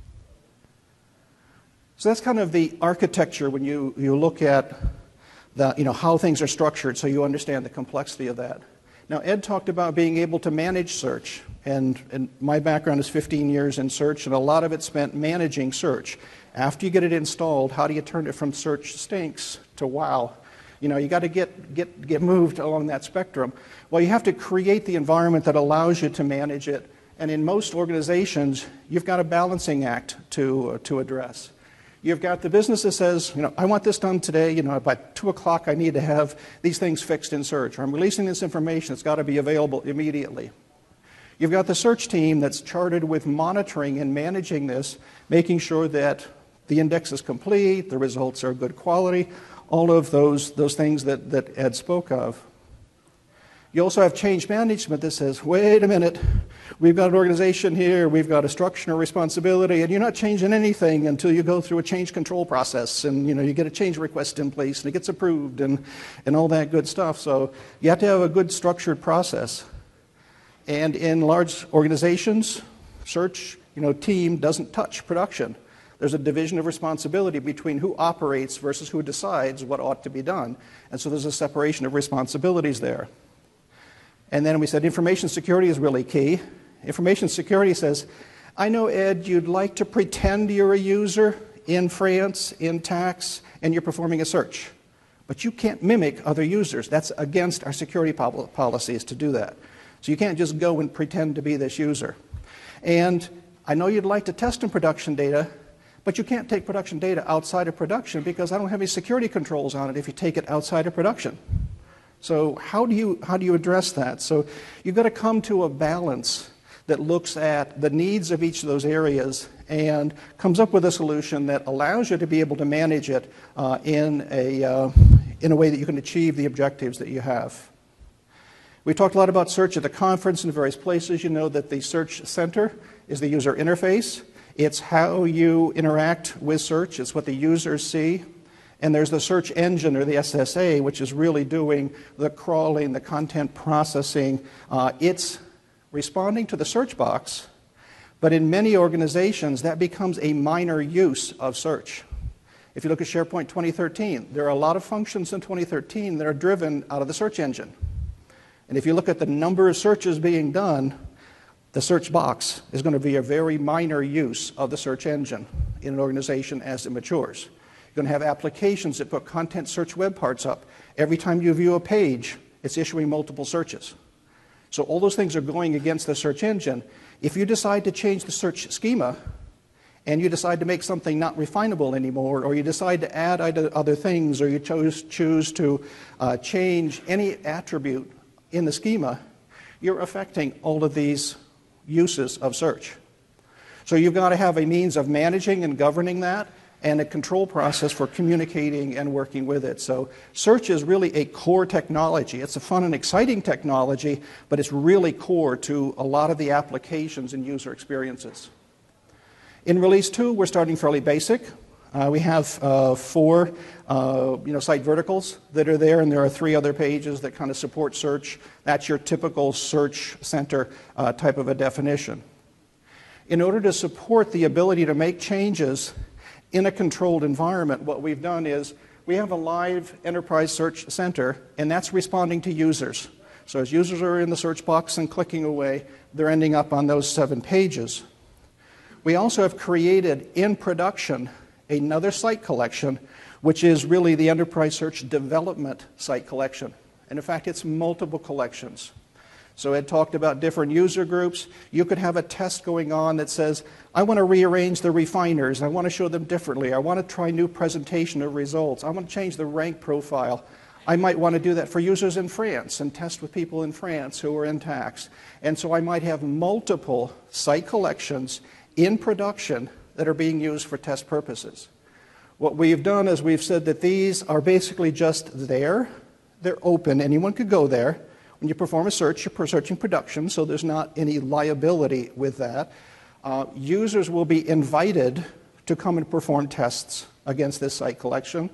So that's kind of the architecture when you, you look at the, you know, how things are structured, so you understand the complexity of that. Now, Ed talked about being able to manage search, and, and my background is fifteen years in search, and a lot of it spent managing search. After you get it installed, how do you turn it from search stinks to wow? You know, you got to get, get, get moved along that spectrum. Well, you have to create the environment that allows you to manage it, and in most organizations, you've got a balancing act to, uh, to address. You've got the business that says, you know, I want this done today, you know, by two o'clock I need to have these things fixed in search, or I'm releasing this information, it's got to be available immediately. You've got the search team that's chartered with monitoring and managing this, making sure that the index is complete, the results are good quality, all of those, those things that, that Ed spoke of. You also have change management that says, wait a minute, we've got an organization here, we've got a structure and responsibility, and you're not changing anything until you go through a change control process, and you know, you get a change request in place, and it gets approved, and, and all that good stuff. So you have to have a good structured process. And in large organizations, search you know, team doesn't touch production. There's a division of responsibility between who operates versus who decides what ought to be done. And so there's a separation of responsibilities there. And then we said information security is really key. Information security says, I know, Ed, you'd like to pretend you're a user in France, in tax, and you're performing a search. But you can't mimic other users. That's against our security pol- policies to do that. So you can't just go and pretend to be this user. And I know you'd like to test in production data, but you can't take production data outside of production because I don't have any security controls on it if you take it outside of production. So how do you, how do you address that? So you've got to come to a balance that looks at the needs of each of those areas and comes up with a solution that allows you to be able to manage it uh, in, a, uh, in a way that you can achieve the objectives that you have. We talked a lot about search at the conference in various places. You know that the search center is the user interface. It's how you interact with search. It's what the users see. And there's the search engine, or the S S A, which is really doing the crawling, the content processing. Uh, it's responding to the search box, but in many organizations, that becomes a minor use of search. If you look at SharePoint twenty thirteen, there are a lot of functions in twenty thirteen that are driven out of the search engine. And if you look at the number of searches being done, the search box is going to be a very minor use of the search engine in an organization as it matures. You're going to have applications that put content search web parts up. Every time you view a page, it's issuing multiple searches. So all those things are going against the search engine. If you decide to change the search schema, and you decide to make something not refinable anymore, or you decide to add other things, or you choose, choose to uh, change any attribute in the schema, you're affecting all of these uses of search. So you've got to have a means of managing and governing that, and a control process for communicating and working with it. So search is really a core technology. It's a fun and exciting technology, but it's really core to a lot of the applications and user experiences. In Release two, we're starting fairly basic. Uh, we have uh, four uh, you know, site verticals that are there, and there are three other pages that kind of support search. That's your typical search center uh, type of a definition. In order to support the ability to make changes in a controlled environment, what we've done is we have a live enterprise search center, and that's responding to users. So as users are in the search box and clicking away, they're ending up on those seven pages. We also have created in production another site collection, which is really the enterprise search development site collection. And in fact, it's multiple collections. So Ed talked about different user groups. You could have a test going on that says, I want to rearrange the refiners. I want to show them differently. I want to try new presentation of results. I want to change the rank profile. I might want to do that for users in France and test with people in France who are in tax. And so I might have multiple site collections in production that are being used for test purposes. What we've done is we've said that these are basically just there. They're open. Anyone could go there. When you perform a search, you're searching production, so there's not any liability with that. Uh, users will be invited to come and perform tests against this site collection.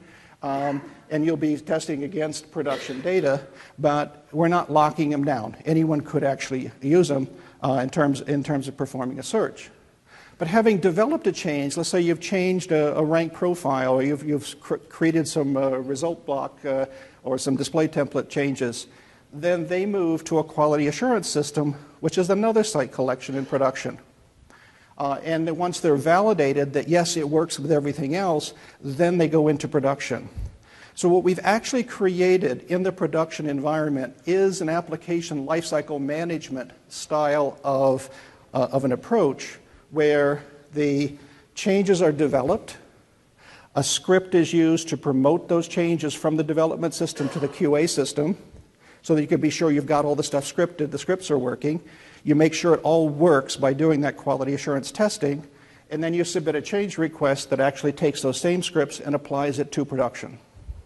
um, and you'll be testing against production data, but we're not locking them down. Anyone could actually use them uh, in terms, in terms of performing a search. But having developed a change, let's say you've changed a, a rank profile, or you've, you've cr created some uh, result block uh, or some display template changes, then they move to a quality assurance system, which is another site collection in production. Uh, and then once they're validated that, yes, it works with everything else, then they go into production. So what we've actually created in the production environment is an application lifecycle management style of, uh, of an approach where the changes are developed, a script is used to promote those changes from the development system to the Q A system so that you can be sure you've got all the stuff scripted, the scripts are working. You make sure it all works by doing that quality assurance testing, and then you submit a change request that actually takes those same scripts and applies it to production.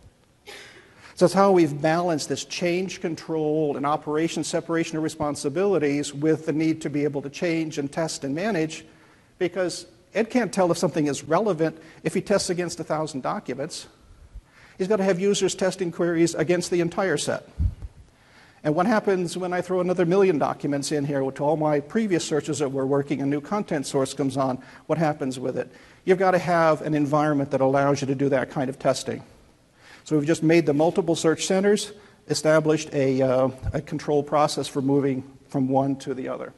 So that's how we've balanced this change control and operation separation of responsibilities with the need to be able to change and test and manage, because Ed can't tell if something is relevant if he tests against a thousand documents. He's got to have users testing queries against the entire set. And what happens when I throw another million documents in here to all my previous searches that were working, a new content source comes on? What happens with it? You've got to have an environment that allows you to do that kind of testing. So we've just made the multiple search centers, established a, uh, a control process for moving from one to the other.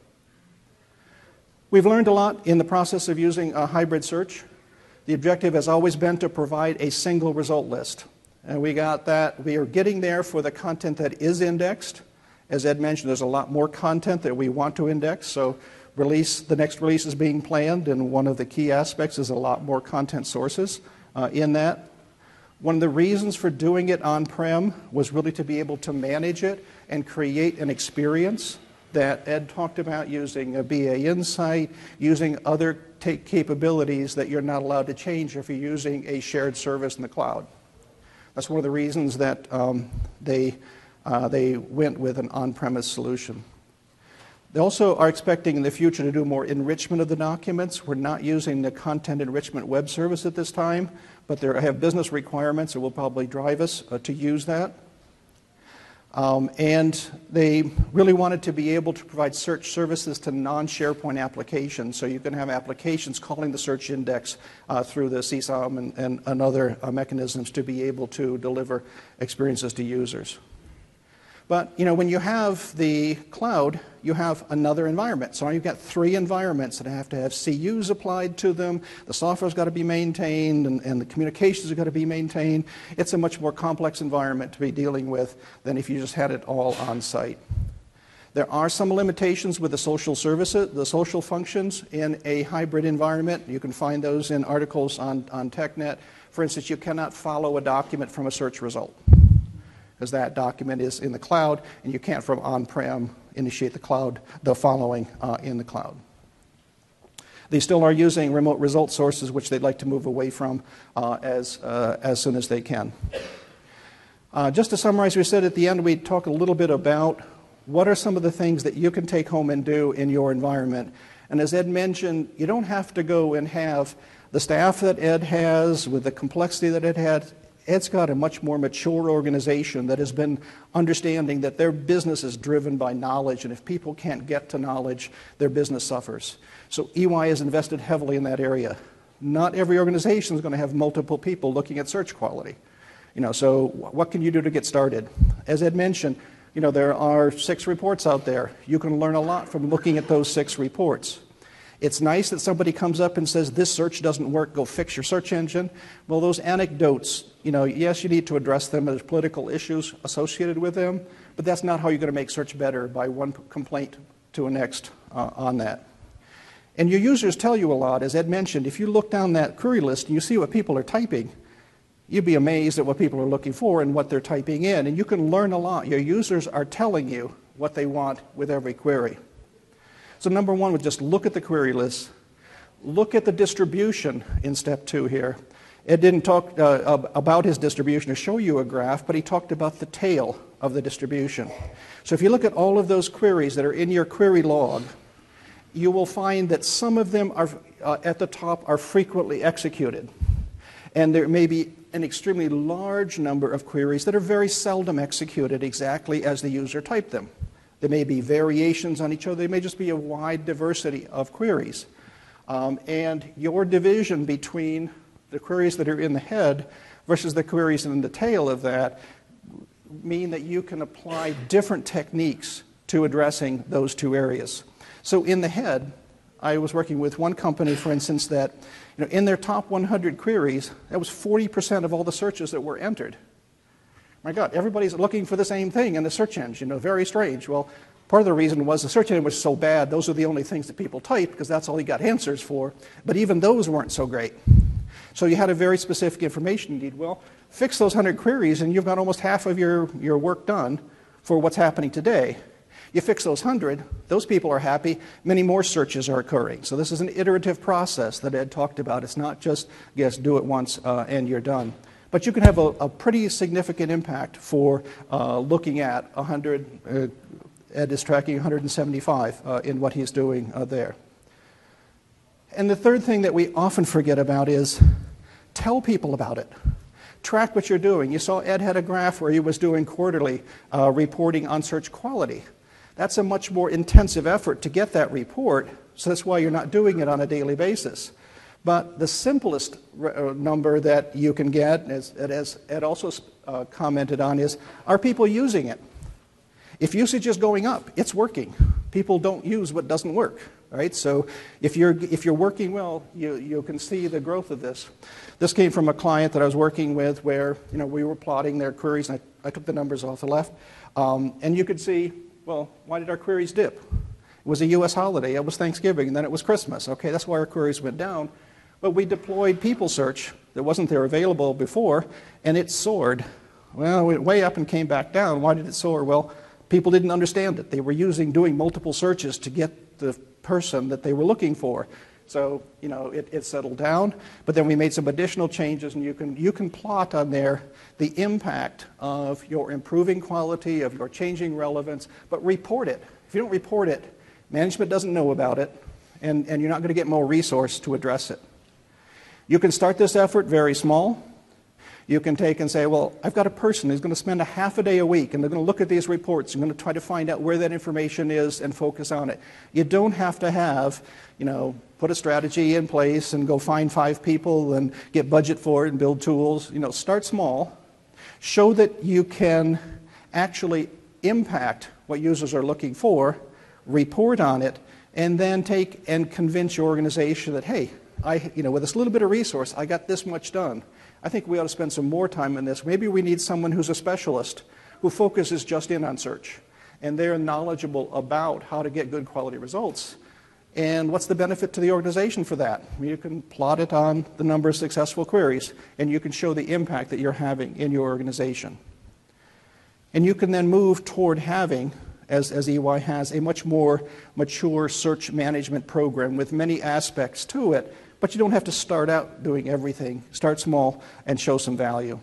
We've learned a lot in the process of using a hybrid search. The objective has always been to provide a single result list. And we got that. We are getting there for the content that is indexed. As Ed mentioned, there's a lot more content that we want to index. So release, the next release is being planned, and one of the key aspects is a lot more content sources uh, in that. One of the reasons for doing it on-prem was really to be able to manage it and create an experience that Ed talked about, using a B A Insight, using other capabilities that you're not allowed to change if you're using a shared service in the cloud. That's one of the reasons that um, they, uh, they went with an on-premise solution. They also are expecting in the future to do more enrichment of the documents. We're not using the content enrichment web service at this time, but they have business requirements that will probably drive us uh, to use that. Um, and they really wanted to be able to provide search services to non-SharePoint applications, so you can have applications calling the search index uh, through the C S O M and, and, and other uh, mechanisms to be able to deliver experiences to users. But you know, when you have the cloud, you have another environment. So you've got three environments that have to have C Us applied to them. The software's got to be maintained, and, and the communications have got to be maintained. It's a much more complex environment to be dealing with than if you just had it all on site. There are some limitations with the social services, the social functions in a hybrid environment. You can find those in articles on, on TechNet. For instance, you cannot follow a document from a search result, because that document is in the cloud, and you can't from on-prem initiate the cloud, the following uh, in the cloud. They still are using remote result sources, which they'd like to move away from uh, as, uh, as soon as they can. Uh, just to summarize, we said at the end we'd talk a little bit about what are some of the things that you can take home and do in your environment. And as Ed mentioned, you don't have to go and have the staff that Ed has with the complexity that Ed had. Ed's got a much more mature organization that has been understanding that their business is driven by knowledge, and if people can't get to knowledge, their business suffers. So E Y has invested heavily in that area. Not every organization is going to have multiple people looking at search quality. You know, so what can you do to get started? As Ed mentioned, you know, there are six reports out there. You can learn a lot from looking at those six reports. It's nice that somebody comes up and says, this search doesn't work, go fix your search engine. Well, those anecdotes, you know, yes, you need to address them. There's political issues associated with them, but that's not how you're going to make search better, by one complaint to a next uh, on that. And your users tell you a lot. As Ed mentioned, if you look down that query list and you see what people are typing, you'd be amazed at what people are looking for and what they're typing in, and you can learn a lot. Your users are telling you what they want with every query. So number one would just look at the query list. Look at the distribution in step two here. Ed didn't talk uh, about his distribution or show you a graph, but he talked about the tail of the distribution. So if you look at all of those queries that are in your query log, you will find that some of them are uh, at the top are frequently executed. And there may be an extremely large number of queries that are very seldom executed exactly as the user typed them. There may be variations on each other. There may just be a wide diversity of queries. Um, and your division between the queries that are in the head versus the queries in the tail of that mean that you can apply different techniques to addressing those two areas. So in the head, I was working with one company, for instance, that you know, in their top one hundred queries, that was forty percent of all the searches that were entered. My God, everybody's looking for the same thing in the search engine. You know, very strange. Well, part of the reason was the search engine was so bad, those are the only things that people typed because that's all you got answers for. But even those weren't so great. So you had a very specific information need. Well, fix those one hundred queries and you've got almost half of your, your work done for what's happening today. You fix those one hundred, those people are happy, many more searches are occurring. So this is an iterative process that Ed talked about. It's not just, yes, do it once uh, and you're done. But you can have a, a pretty significant impact for uh, looking at one hundred. Uh, Ed is tracking one hundred seventy-five uh, in what he's doing uh, there. And the third thing that we often forget about is tell people about it. Track what you're doing. You saw Ed had a graph where he was doing quarterly uh, reporting on search quality. That's a much more intensive effort to get that report, so that's why you're not doing it on a daily basis. But the simplest uh, number that you can get, as, as Ed also uh, commented on, is are people using it? If usage is going up, it's working. People don't use what doesn't work, right? So if you're, if you're working well, you, you can see the growth of this. This came from a client that I was working with where you know, we were plotting their queries, and I, I took the numbers off the left, um, and you could see, well, why did our queries dip? It was a U S holiday, it was Thanksgiving, and then it was Christmas. Okay, that's why our queries went down. But we deployed PeopleSearch that wasn't there available before, and it soared. Well, it went way up and came back down. Why did it soar? Well, people didn't understand it. They were using, doing multiple searches to get the person that they were looking for. So, you know, it, it settled down, but then we made some additional changes, and you can, you can plot on there the impact of your improving quality, of your changing relevance, but report it. If you don't report it, management doesn't know about it, and, and you're not going to get more resource to address it. You can start this effort very small. You can take and say, well, I've got a person who's going to spend a half a day a week, and they're going to look at these reports and going to try to find out where that information is and focus on it. You don't have to have, you know, put a strategy in place and go find five people and get budget for it and build tools. You know, start small. Show that you can actually impact what users are looking for, report on it, and then take and convince your organization that, hey, I, you know, with this little bit of resource, I got this much done. I think we ought to spend some more time in this. Maybe we need someone who's a specialist who focuses just in on search, and they're knowledgeable about how to get good quality results. And what's the benefit to the organization for that? You can plot it on the number of successful queries, and you can show the impact that you're having in your organization. And you can then move toward having, as, as E Y has, a much more mature search management program with many aspects to it. But you don't have to start out doing everything. Start small and show some value.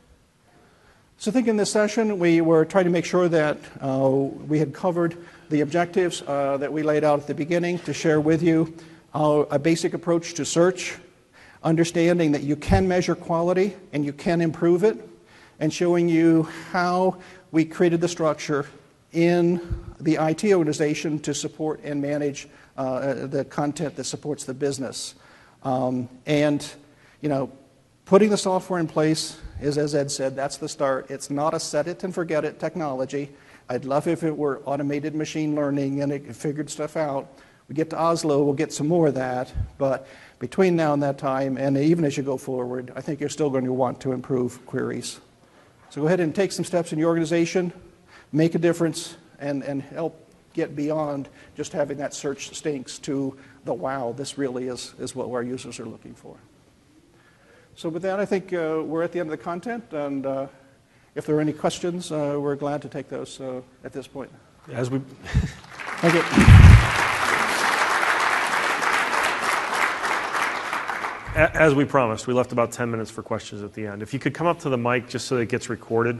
So I think in this session we were trying to make sure that uh, we had covered the objectives uh, that we laid out at the beginning to share with you uh, a basic approach to search, understanding that you can measure quality and you can improve it, and showing you how we created the structure in the I T organization to support and manage uh, the content that supports the business. Um, and, you know, putting the software in place is, as Ed said, that's the start. It's not a set it and forget it technology. I'd love if it were automated machine learning and it figured stuff out. We get to Oslo, we'll get some more of that. But between now and that time, and even as you go forward, I think you're still going to want to improve queries. So go ahead and take some steps in your organization, make a difference, and, and help get beyond just having that search stinks to the wow, this really is, is what our users are looking for. So with that, I think uh, we're at the end of the content, and uh, if there are any questions, uh, we're glad to take those uh, at this point. As we... Thank you. As we promised, we left about ten minutes for questions at the end. If you could come up to the mic just so that it gets recorded.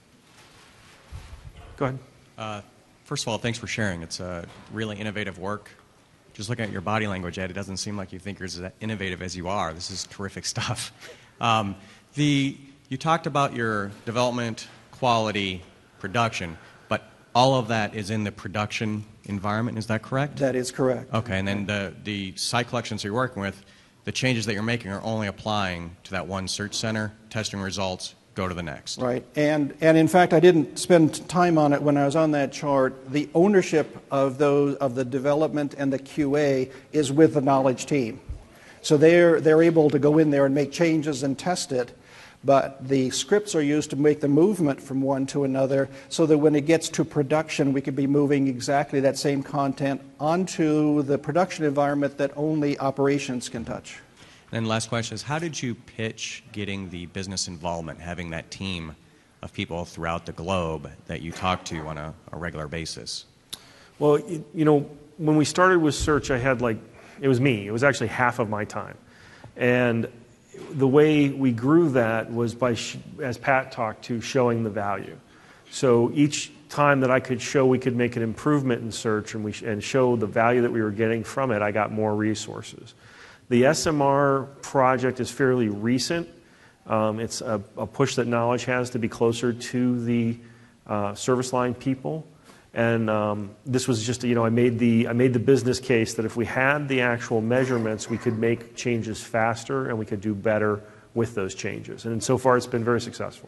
Go ahead. Uh, first of all, thanks for sharing. It's uh, really innovative work. Just looking at your body language, Ed, it doesn't seem like you think you're as innovative as you are. This is terrific stuff. Um, The, you talked about your development, quality, production, but all of that is in the production environment, is that correct? That is correct. Okay, and then the, the site collections you're working with, the changes that you're making are only applying to that one search center, testing results, go to the next. Right, and, and in fact, I didn't spend time on it when I was on that chart. The ownership of those of the development and the Q A is with the knowledge team. So they're, they're able to go in there and make changes and test it, but the scripts are used to make the movement from one to another so that when it gets to production, we could be moving exactly that same content onto the production environment that only operations can touch. And then last question is, how did you pitch getting the business involvement, having that team of people throughout the globe that you talk to on a, a regular basis? Well, you, you know, when we started with search, I had like, it was me. It was actually half of my time. And the way we grew that was by, sh- as Pat talked to, showing the value. So each time that I could show we could make an improvement in search and, we sh- and show the value that we were getting from it, I got more resources. The S M R project is fairly recent. Um, it's a, a push that Knowledge has to be closer to the uh, service line people. And um, this was just, you know, I made the I made the business case that if we had the actual measurements, we could make changes faster and we could do better with those changes. And so far, it's been very successful.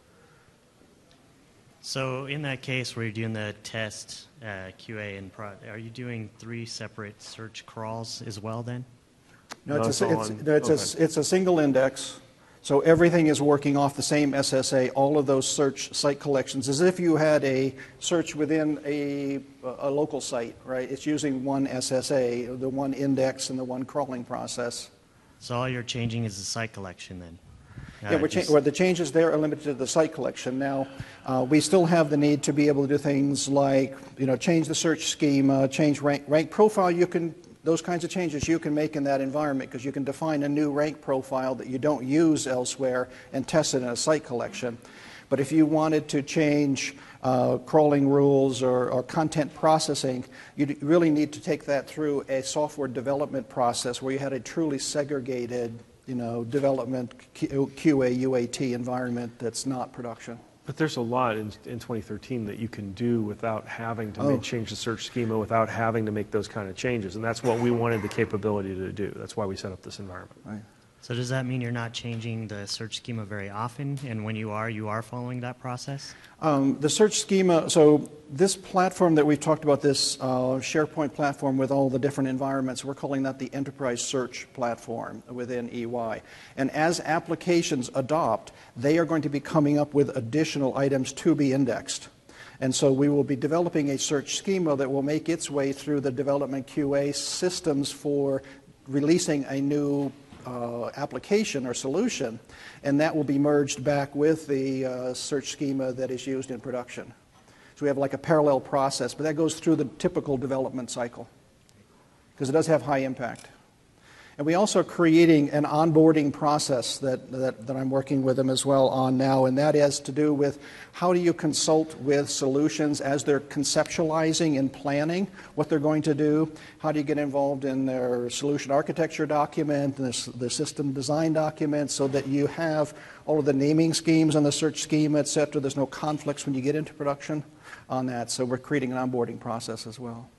So in that case where you're doing the test, uh, Q A, and pro- are you doing three separate search crawls as well then? No, it's, No, a, it's it's, all no, it's, on- a, it's a single index, so everything is working off the same S S A, all of those search site collections, as if you had a search within a, a local site, right? It's using one S S A, the one index and the one crawling process. So all you're changing is the site collection then? Yeah, Uh, we're cha- just- well, the changes there are limited to the site collection. Now, uh, we still have the need to be able to do things like, you know, change the search schema, change rank, rank profile. You can, those kinds of changes you can make in that environment because you can define a new rank profile that you don't use elsewhere and test it in a site collection. But if you wanted to change uh, crawling rules or, or content processing, you really need to take that through a software development process where you had a truly segregated, you know, development Q A, U A T environment that's not production. But there's a lot in, in twenty thirteen that you can do without having to Oh. make, change the search schema, without having to make those kind of changes. And that's what we wanted the capability to do. That's why we set up this environment. Right. So does that mean you're not changing the search schema very often? And when you are, you are following that process? Um, the search schema, so this platform that we've talked about, this uh, SharePoint platform with all the different environments, we're calling that the Enterprise Search Platform within E Y. And as applications adopt, they are going to be coming up with additional items to be indexed. And so we will be developing a search schema that will make its way through the development Q A systems for releasing a new Uh, application or solution, and that will be merged back with the uh, search schema that is used in production. So we have like a parallel process, but that goes through the typical development cycle because it does have high impact. And we also are creating an onboarding process that, that, that I'm working with them as well on now, and that has to do with how do you consult with solutions as they're conceptualizing and planning what they're going to do? How do you get involved in their solution architecture document, the, the system design document, so that you have all of the naming schemes on the search schema, et cetera. There's no conflicts when you get into production on that. So we're creating an onboarding process as well.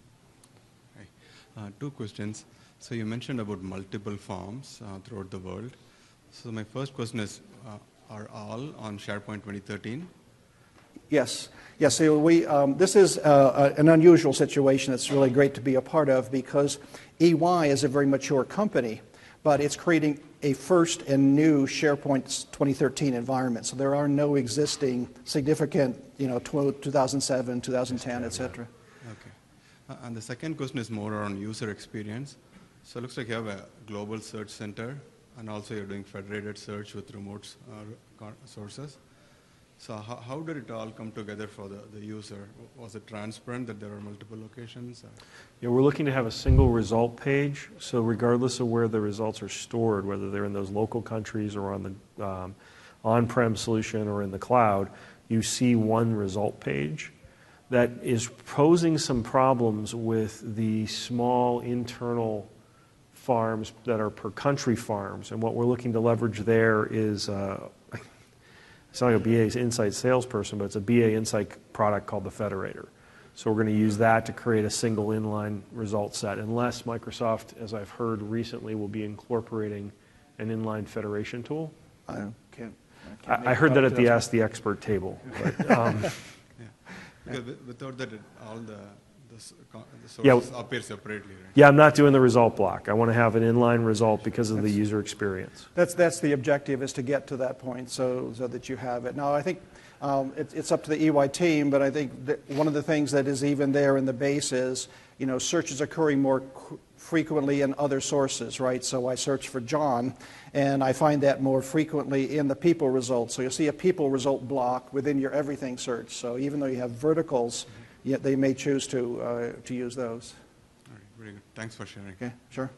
Hi. Uh, two questions. So you mentioned about multiple forms uh, throughout the world. So my first question is, uh, are all on SharePoint twenty thirteen? Yes. Yes. So we, um, this is uh, an unusual situation that's really great to be a part of because E Y is a very mature company, but it's creating a first and new SharePoint twenty thirteen environment. So there are no existing significant, you know, two thousand seven, two thousand ten, et cetera. Okay. Uh, and the second question is more on user experience. So it looks like you have a global search center, and also you're doing federated search with remote uh, sources. So how, how did it all come together for the, the user? Was it transparent that there are multiple locations? Or? Yeah, we're looking to have a single result page, so regardless of where the results are stored, whether they're in those local countries or on the um, on-prem solution or in the cloud, you see one result page. That is posing some problems with the small internal farms that are per country farms. And what we're looking to leverage there is, uh, it's not like a B A Insight salesperson, but it's a B A Insight product called the Federator. So we're going to use that to create a single inline result set, unless Microsoft, as I've heard recently, will be incorporating an inline federation tool. I can't. I, can't I, I heard that at the Ask the Expert table. But, um, Yeah. Because wi- without that, it, all the, the, s- co- the Yeah. sources appear separately, right? yeah, I'm not doing the result block. I want to have an inline result because of the user experience. That's, that's the objective, is to get to that point so, so that you have it. Now, I think um, it, it's up to the E Y team, but I think that one of the things that is even there in the base is, you know, search is occurring more qu- frequently in other sources, right? So I search for John, and I find that more frequently in the people results. So you'll see a people result block within your everything search. So even though you have verticals, yet they may choose to, uh, to use those. All right, very good. Thanks for sharing. Okay, sure.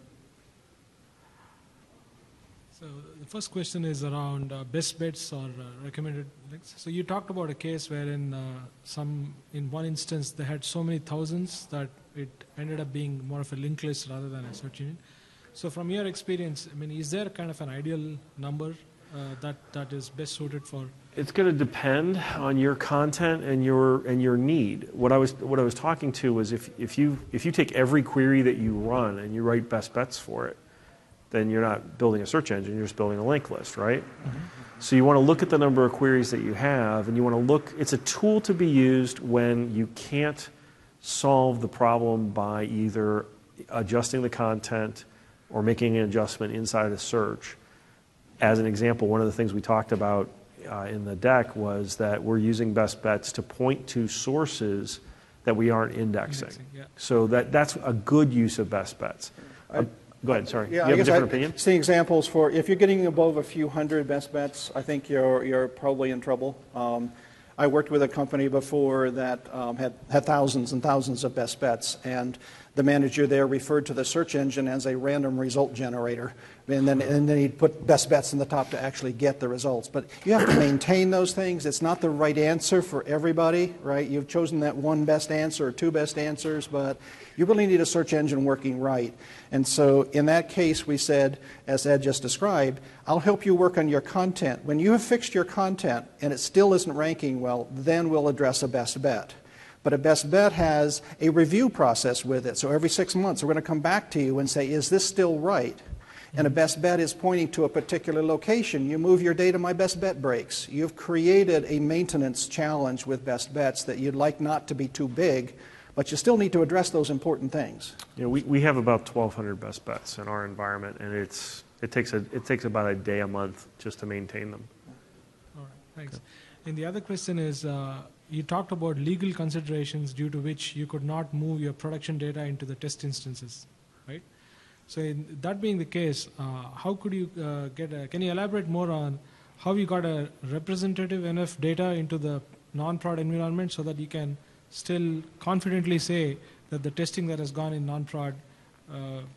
So the first question is around uh, best bets or uh, recommended links. So you talked about a case wherein uh, some, in one instance, they had so many thousands that it ended up being more of a linked list rather than a search engine. So from your experience, I mean, is there kind of an ideal number uh, that that is best suited for? It's going to depend on your content and your and your need. What I was what I was talking to was if if you if you take every query that you run and you write best bets for it, then you're not building a search engine, you're just building a link list, right? Mm-hmm. So you want to look at the number of queries that you have, and you want to look, it's a tool to be used when you can't solve the problem by either adjusting the content or making an adjustment inside a search. As an example, one of the things we talked about uh, in the deck was that we're using best bets to point to sources that we aren't indexing. Indexing, yeah. So that, that's a good use of best bets. I- Um, Go ahead, sorry. Yeah, you I have a guess different I opinion? see examples for, if you're getting above a few hundred best bets, I think you're, you're probably in trouble. Um, I worked with a company before that um, had, had thousands and thousands of best bets, and the manager there referred to the search engine as a random result generator. And then, and then he'd put best bets in the top to actually get the results. But you have to maintain those things. It's not the right answer for everybody, right? You've chosen that one best answer or two best answers, but you really need a search engine working right. And so in that case, we said, as Ed just described, I'll help you work on your content. When you have fixed your content and it still isn't ranking well, then we'll address a best bet. But a best bet has a review process with it. So every six months, we're going to come back to you and say, is this still right? And a best bet is pointing to a particular location. You move your data, my best bet breaks. You've created a maintenance challenge with best bets that you'd like not to be too big, but you still need to address those important things. You know, we, we have about twelve hundred best bets in our environment, and it's it takes a it takes about a day a month just to maintain them. All right, thanks. And the other question is, uh, you talked about legal considerations due to which you could not move your production data into the test instances, right? So in that being the case, uh, how could you uh, get a, can you elaborate more on how you got a representative enough data into the non-prod environment so that you can still confidently say that the testing that has gone in non-prod uh,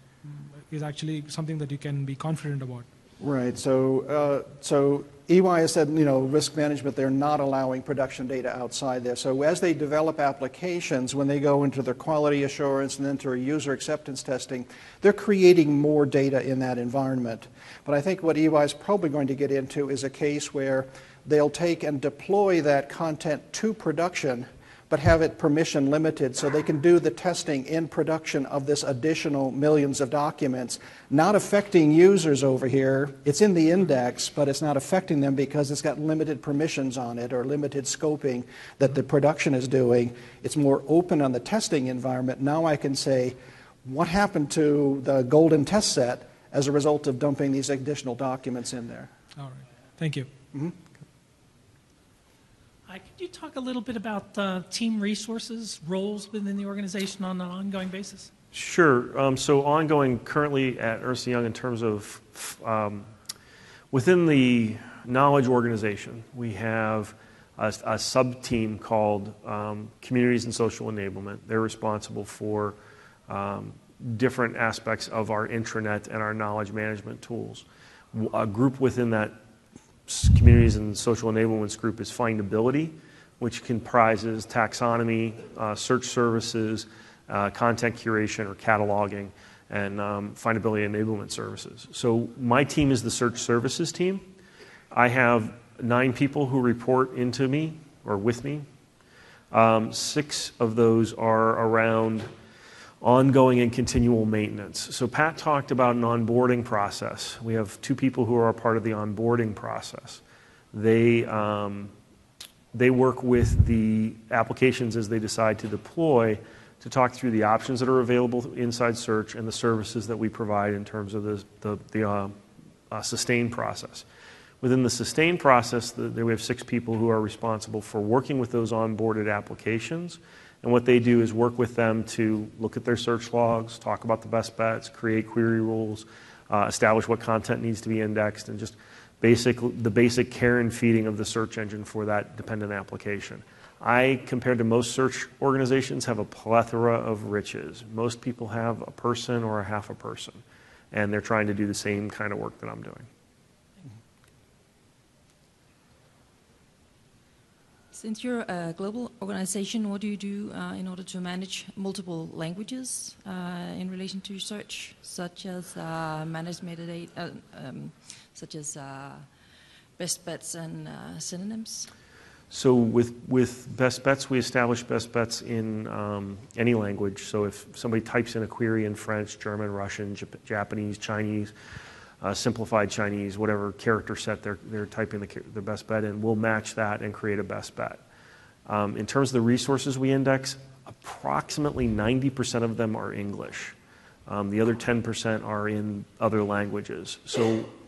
is actually something that you can be confident about? Right. So, uh, so E Y has said, you know, risk management, they're not allowing production data outside there. So as they develop applications, when they go into their quality assurance and then to user acceptance testing, they're creating more data in that environment. But I think what E Y is probably going to get into is a case where they'll take and deploy that content to production, but have it permission limited so they can do the testing in production of this additional millions of documents, not affecting users over here. It's in the index, but it's not affecting them because it's got limited permissions on it or limited scoping that the production is doing. It's more open on the testing environment. Now I can say, what happened to the golden test set as a result of dumping these additional documents in there? All right, thank you. Mm-hmm. Uh, could you talk a little bit about uh, team resources, roles within the organization on an ongoing basis? Sure. Um, so ongoing currently at Ernst and Young in terms of um, within the knowledge organization, we have a, a sub-team called um, Communities and Social Enablement. They're responsible for um, different aspects of our intranet and our knowledge management tools. A group within that Communities and Social Enablements group is Findability, which comprises taxonomy, uh, search services, uh, content curation or cataloging, and um, findability enablement services. So my team is the search services team. I have nine people who report into me or with me. Um, six of those are around ongoing and continual maintenance. So Pat talked about an onboarding process. We have two people who are a part of the onboarding process. They, um, they work with the applications as they decide to deploy to talk through the options that are available inside search and the services that we provide in terms of the, the, the uh, uh, sustain process. Within the sustain process, the, the, we have six people who are responsible for working with those onboarded applications. And what they do is work with them to look at their search logs, talk about the best bets, create query rules, uh, establish what content needs to be indexed, and just basic, the basic care and feeding of the search engine for that dependent application. I, compared to most search organizations, have a plethora of riches. Most people have a person or a half a person, and they're trying to do the same kind of work that I'm doing. Since you're a global organization, what do you do uh, in order to manage multiple languages uh, in relation to research, such as uh, managed metadata, uh, um, such as uh, best bets and uh, synonyms? So with, with best bets, we establish best bets in um, any language. So if somebody types in a query in French, German, Russian, Jap- Japanese, Chinese, Uh, simplified Chinese, whatever character set they're, they're typing the, the best bet in, we'll match that and create a best bet. Um, in terms of the resources we index, approximately ninety percent of them are English. Um, the other ten percent are in other languages. So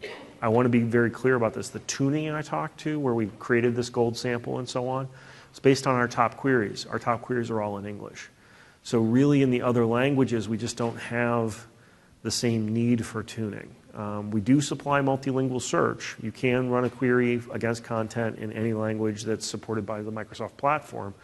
I want to be very clear about this. The tuning I talked to, where we created this gold sample and so on, it's based on our top queries. Our top queries are all in English. So really in the other languages, we just don't have the same need for tuning. Um, we do supply multilingual search. You can run a query against content in any language that's supported by the Microsoft platform,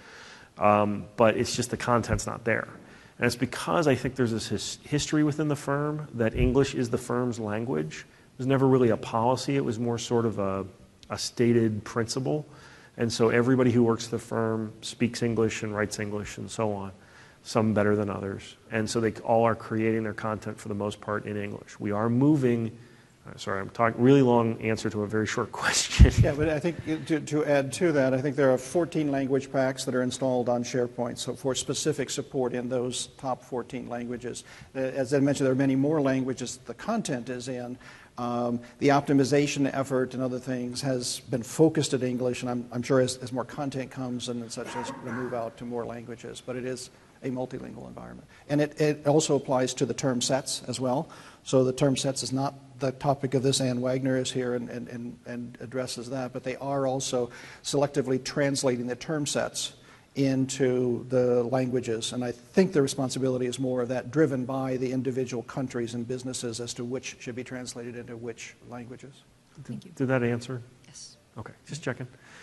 um, but it's just the content's not there. And it's because I think there's this his history within the firm that English is the firm's language. It was never really a policy. It was more sort of a, a stated principle. And so everybody who works at the firm speaks English and writes English and so on. Some better than others. And so they all are creating their content for the most part in English. We are moving, uh, sorry, I'm talking really long answer to a very short question. Yeah, but I think to, to add to that, I think there are fourteen language packs that are installed on SharePoint, so for specific support in those top fourteen languages. As I mentioned, there are many more languages the content is in. Um, the optimization effort and other things has been focused at English, and I'm, I'm sure as, as more content comes and such, as we move out to more languages, but it is a multilingual environment. And it, it also applies to the term sets as well. So the term sets is not the topic of this. Ann Wagner is here and, and, and, and addresses that, but they are also selectively translating the term sets into the languages. And I think the responsibility is more of that driven by the individual countries and businesses as to which should be translated into which languages. Thank you. Did that answer? Yes. Okay, just checking.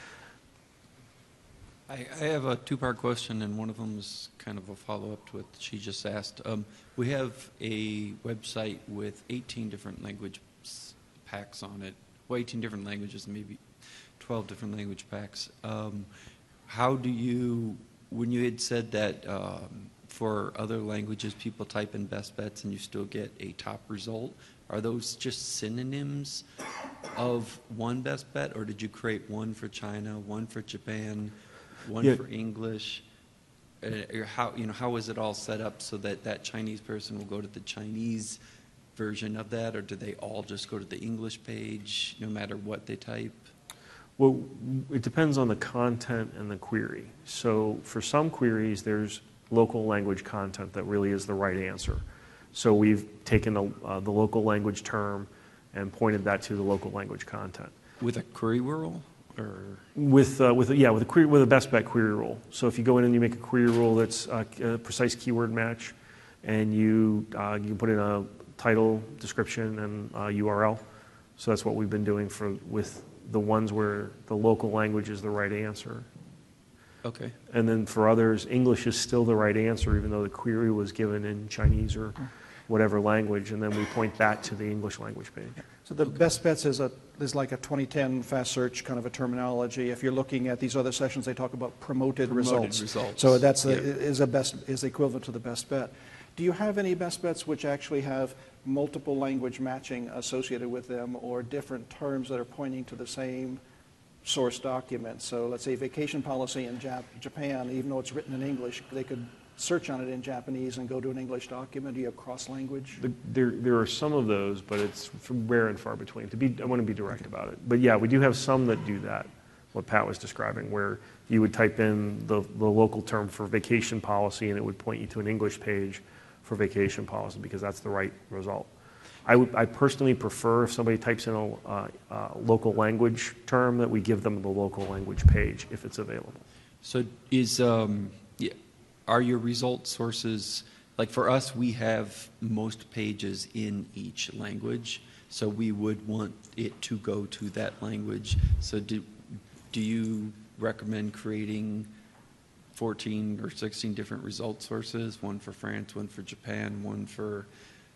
I, I have a two-part question, and one of them is kind of a follow-up to what she just asked. Um, we have a website with eighteen different language packs on it, well, eighteen different languages, maybe twelve different language packs. Um, how do you, when you had said that um, for other languages people type in best bets and you still get a top result, are those just synonyms of one best bet, or did you create one for China, one for Japan, one Yeah. for English? Uh, or how, you know, how is it all set up so that that Chinese person will go to the Chinese version of that, or do they all just go to the English page no matter what they type? Well, it depends on the content and the query. So for some queries, there's local language content that really is the right answer. So we've taken the, uh, the local language term and pointed that to the local language content. With a query rule? Or With, uh, with yeah, with a query, with a best bet query rule. So if you go in and you make a query rule that's a, a precise keyword match, and you uh, you can put in a title, description, and uh, U R L. So that's what we've been doing for with the ones where the local language is the right answer. Okay. And then for others, English is still the right answer, even though the query was given in Chinese or whatever language, and then we point that to the English language page. So the best bets is a is like a twenty ten fast search kind of a terminology. If you're looking at these other sessions, they talk about promoted, Promoted results. results. So that's a, Yep. is a best is equivalent to the best bet. Do you have any best bets which actually have multiple language matching associated with them, or different terms that are pointing to the same source document? So let's say vacation policy in Jap- Japan, even though it's written in English, they could search on it in Japanese and go to an English document. Do you have cross-language? The, there, there are some of those, but it's rare and far between. To be, I want to be direct about it. But yeah, we do have some that do that, what Pat was describing, where you would type in the, the local term for vacation policy and it would point you to an English page for vacation policy because that's the right result. I, would, I personally prefer if somebody types in a uh, uh, local language term that we give them the local language page if it's available. So is um, yeah, are your result sources, like for us, we have most pages in each language, so we would want it to go to that language. So do, do you recommend creating fourteen or sixteen different result sources, one for France, one for Japan, one for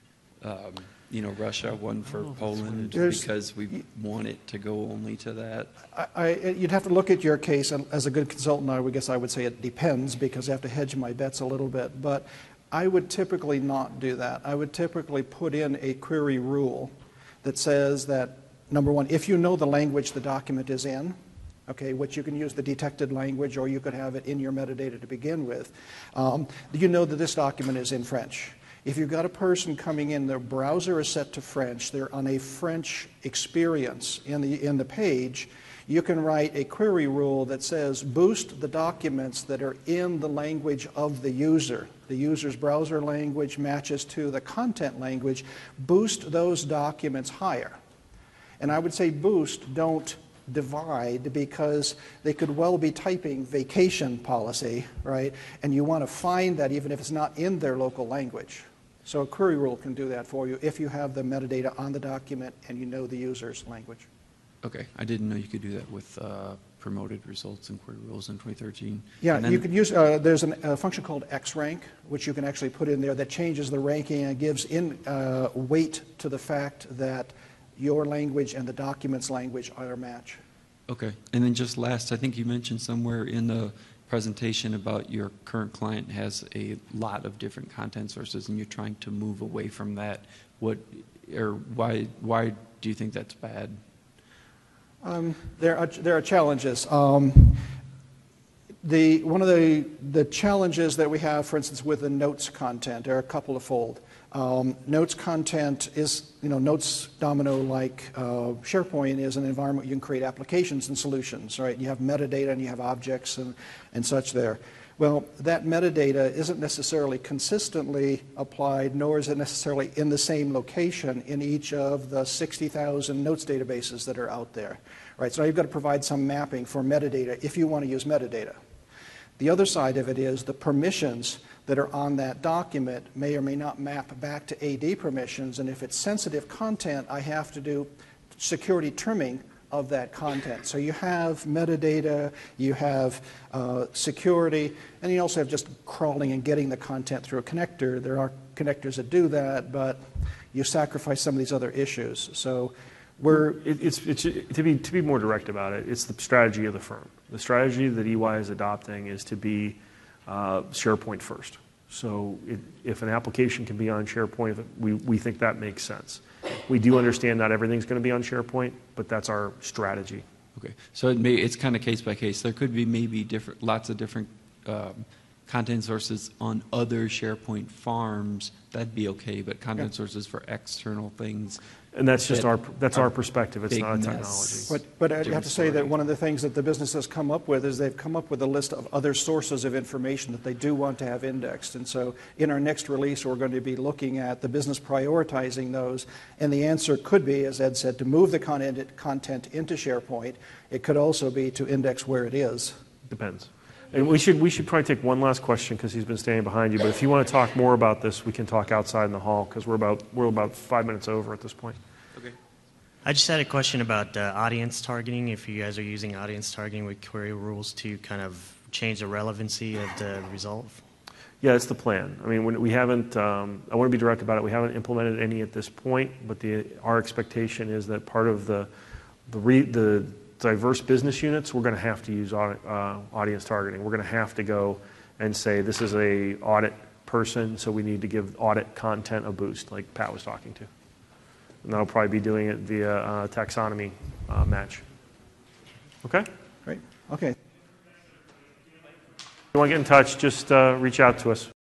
um, you know, Russia, one for Poland, There's- because we want it to go only to that? I, I, you'd have to look at your case, and as a good consultant, I would guess I would say it depends, because I have to hedge my bets a little bit. But I would typically not do that. I would typically put in a query rule that says that, number one, if you know the language the document is in, okay, which you can use the detected language, or you could have it in your metadata to begin with, um, you know that this document is in French. If you've got a person coming in, their browser is set to French, they're on a French experience in the, in the page, you can write a query rule that says boost the documents that are in the language of the user. The user's browser language matches to the content language. Boost those documents higher. And I would say boost, don't divide, because they could well be typing vacation policy, right? And you want to find that even if it's not in their local language. So a query rule can do that for you if you have the metadata on the document and you know the user's language. Okay, I didn't know you could do that with uh, promoted results and query rules in twenty thirteen. Yeah, And then- you could use, uh, there's an, a function called X rank, which you can actually put in there that changes the ranking and gives in uh, weight to the fact that your language and the document's language are a match. Okay, and then just last, I think you mentioned somewhere in the presentation about your current client has a lot of different content sources and you're trying to move away from that. What, or why, why do you think that's bad? Um, there are there are challenges. Um, the one of the the challenges that we have, for instance, with the notes content, are a couple of fold. Um, notes content is, you know, Notes Domino, like uh, SharePoint, is an environment you can create applications and solutions, right? You have metadata and you have objects and, and such there. Well, that metadata isn't necessarily consistently applied, nor is it necessarily in the same location in each of the sixty thousand notes databases that are out there, right? So now you've got to provide some mapping for metadata if you want to use metadata. The other side of it is the permissions that are on that document may or may not map back to A D permissions, and if it's sensitive content, I have to do security trimming of that content. So you have metadata, you have uh, security, and you also have just crawling and getting the content through a connector. There are connectors that do that, but you sacrifice some of these other issues. So we're... It, it's, it's, to be, to be more direct about it, it's the strategy of the firm. The strategy that E Y is adopting is to be uh, SharePoint first. So it, if an application can be on SharePoint, we, we think that makes sense. We do understand not everything's going to be on SharePoint, but that's our strategy. Okay, so it may, it's kind of case by case. There could be maybe different, lots of different um, content sources on other SharePoint farms. That'd be okay, but content yeah. sources for external things. And that's just that our that's our perspective. It's not a technology. But, but I have to say that one of the things that the business has come up with is they've come up with a list of other sources of information that they do want to have indexed. And so in our next release, we're going to be looking at the business prioritizing those. And the answer could be, as Ed said, to move the content, content into SharePoint. It could also be to index where it is. Depends. And we should we should probably take one last question because he's been standing behind you. But if you want to talk more about this, we can talk outside in the hall because we're about we're about five minutes over at this point. Okay. I just had a question about uh, audience targeting. If you guys are using audience targeting with query rules to kind of change the relevancy of the result. Yeah, it's the plan. I mean, when we haven't. Um, I want to be direct about it. We haven't implemented any at this point, but the our expectation is that part of the the re, the diverse business units, we're going to have to use audit, uh, audience targeting. We're going to have to go and say this is a audit person, so we need to give audit content a boost, like Pat was talking to. And that'll probably be doing it via uh, taxonomy uh, match. Okay? Great. Okay. If you want to get in touch, just uh, reach out to us.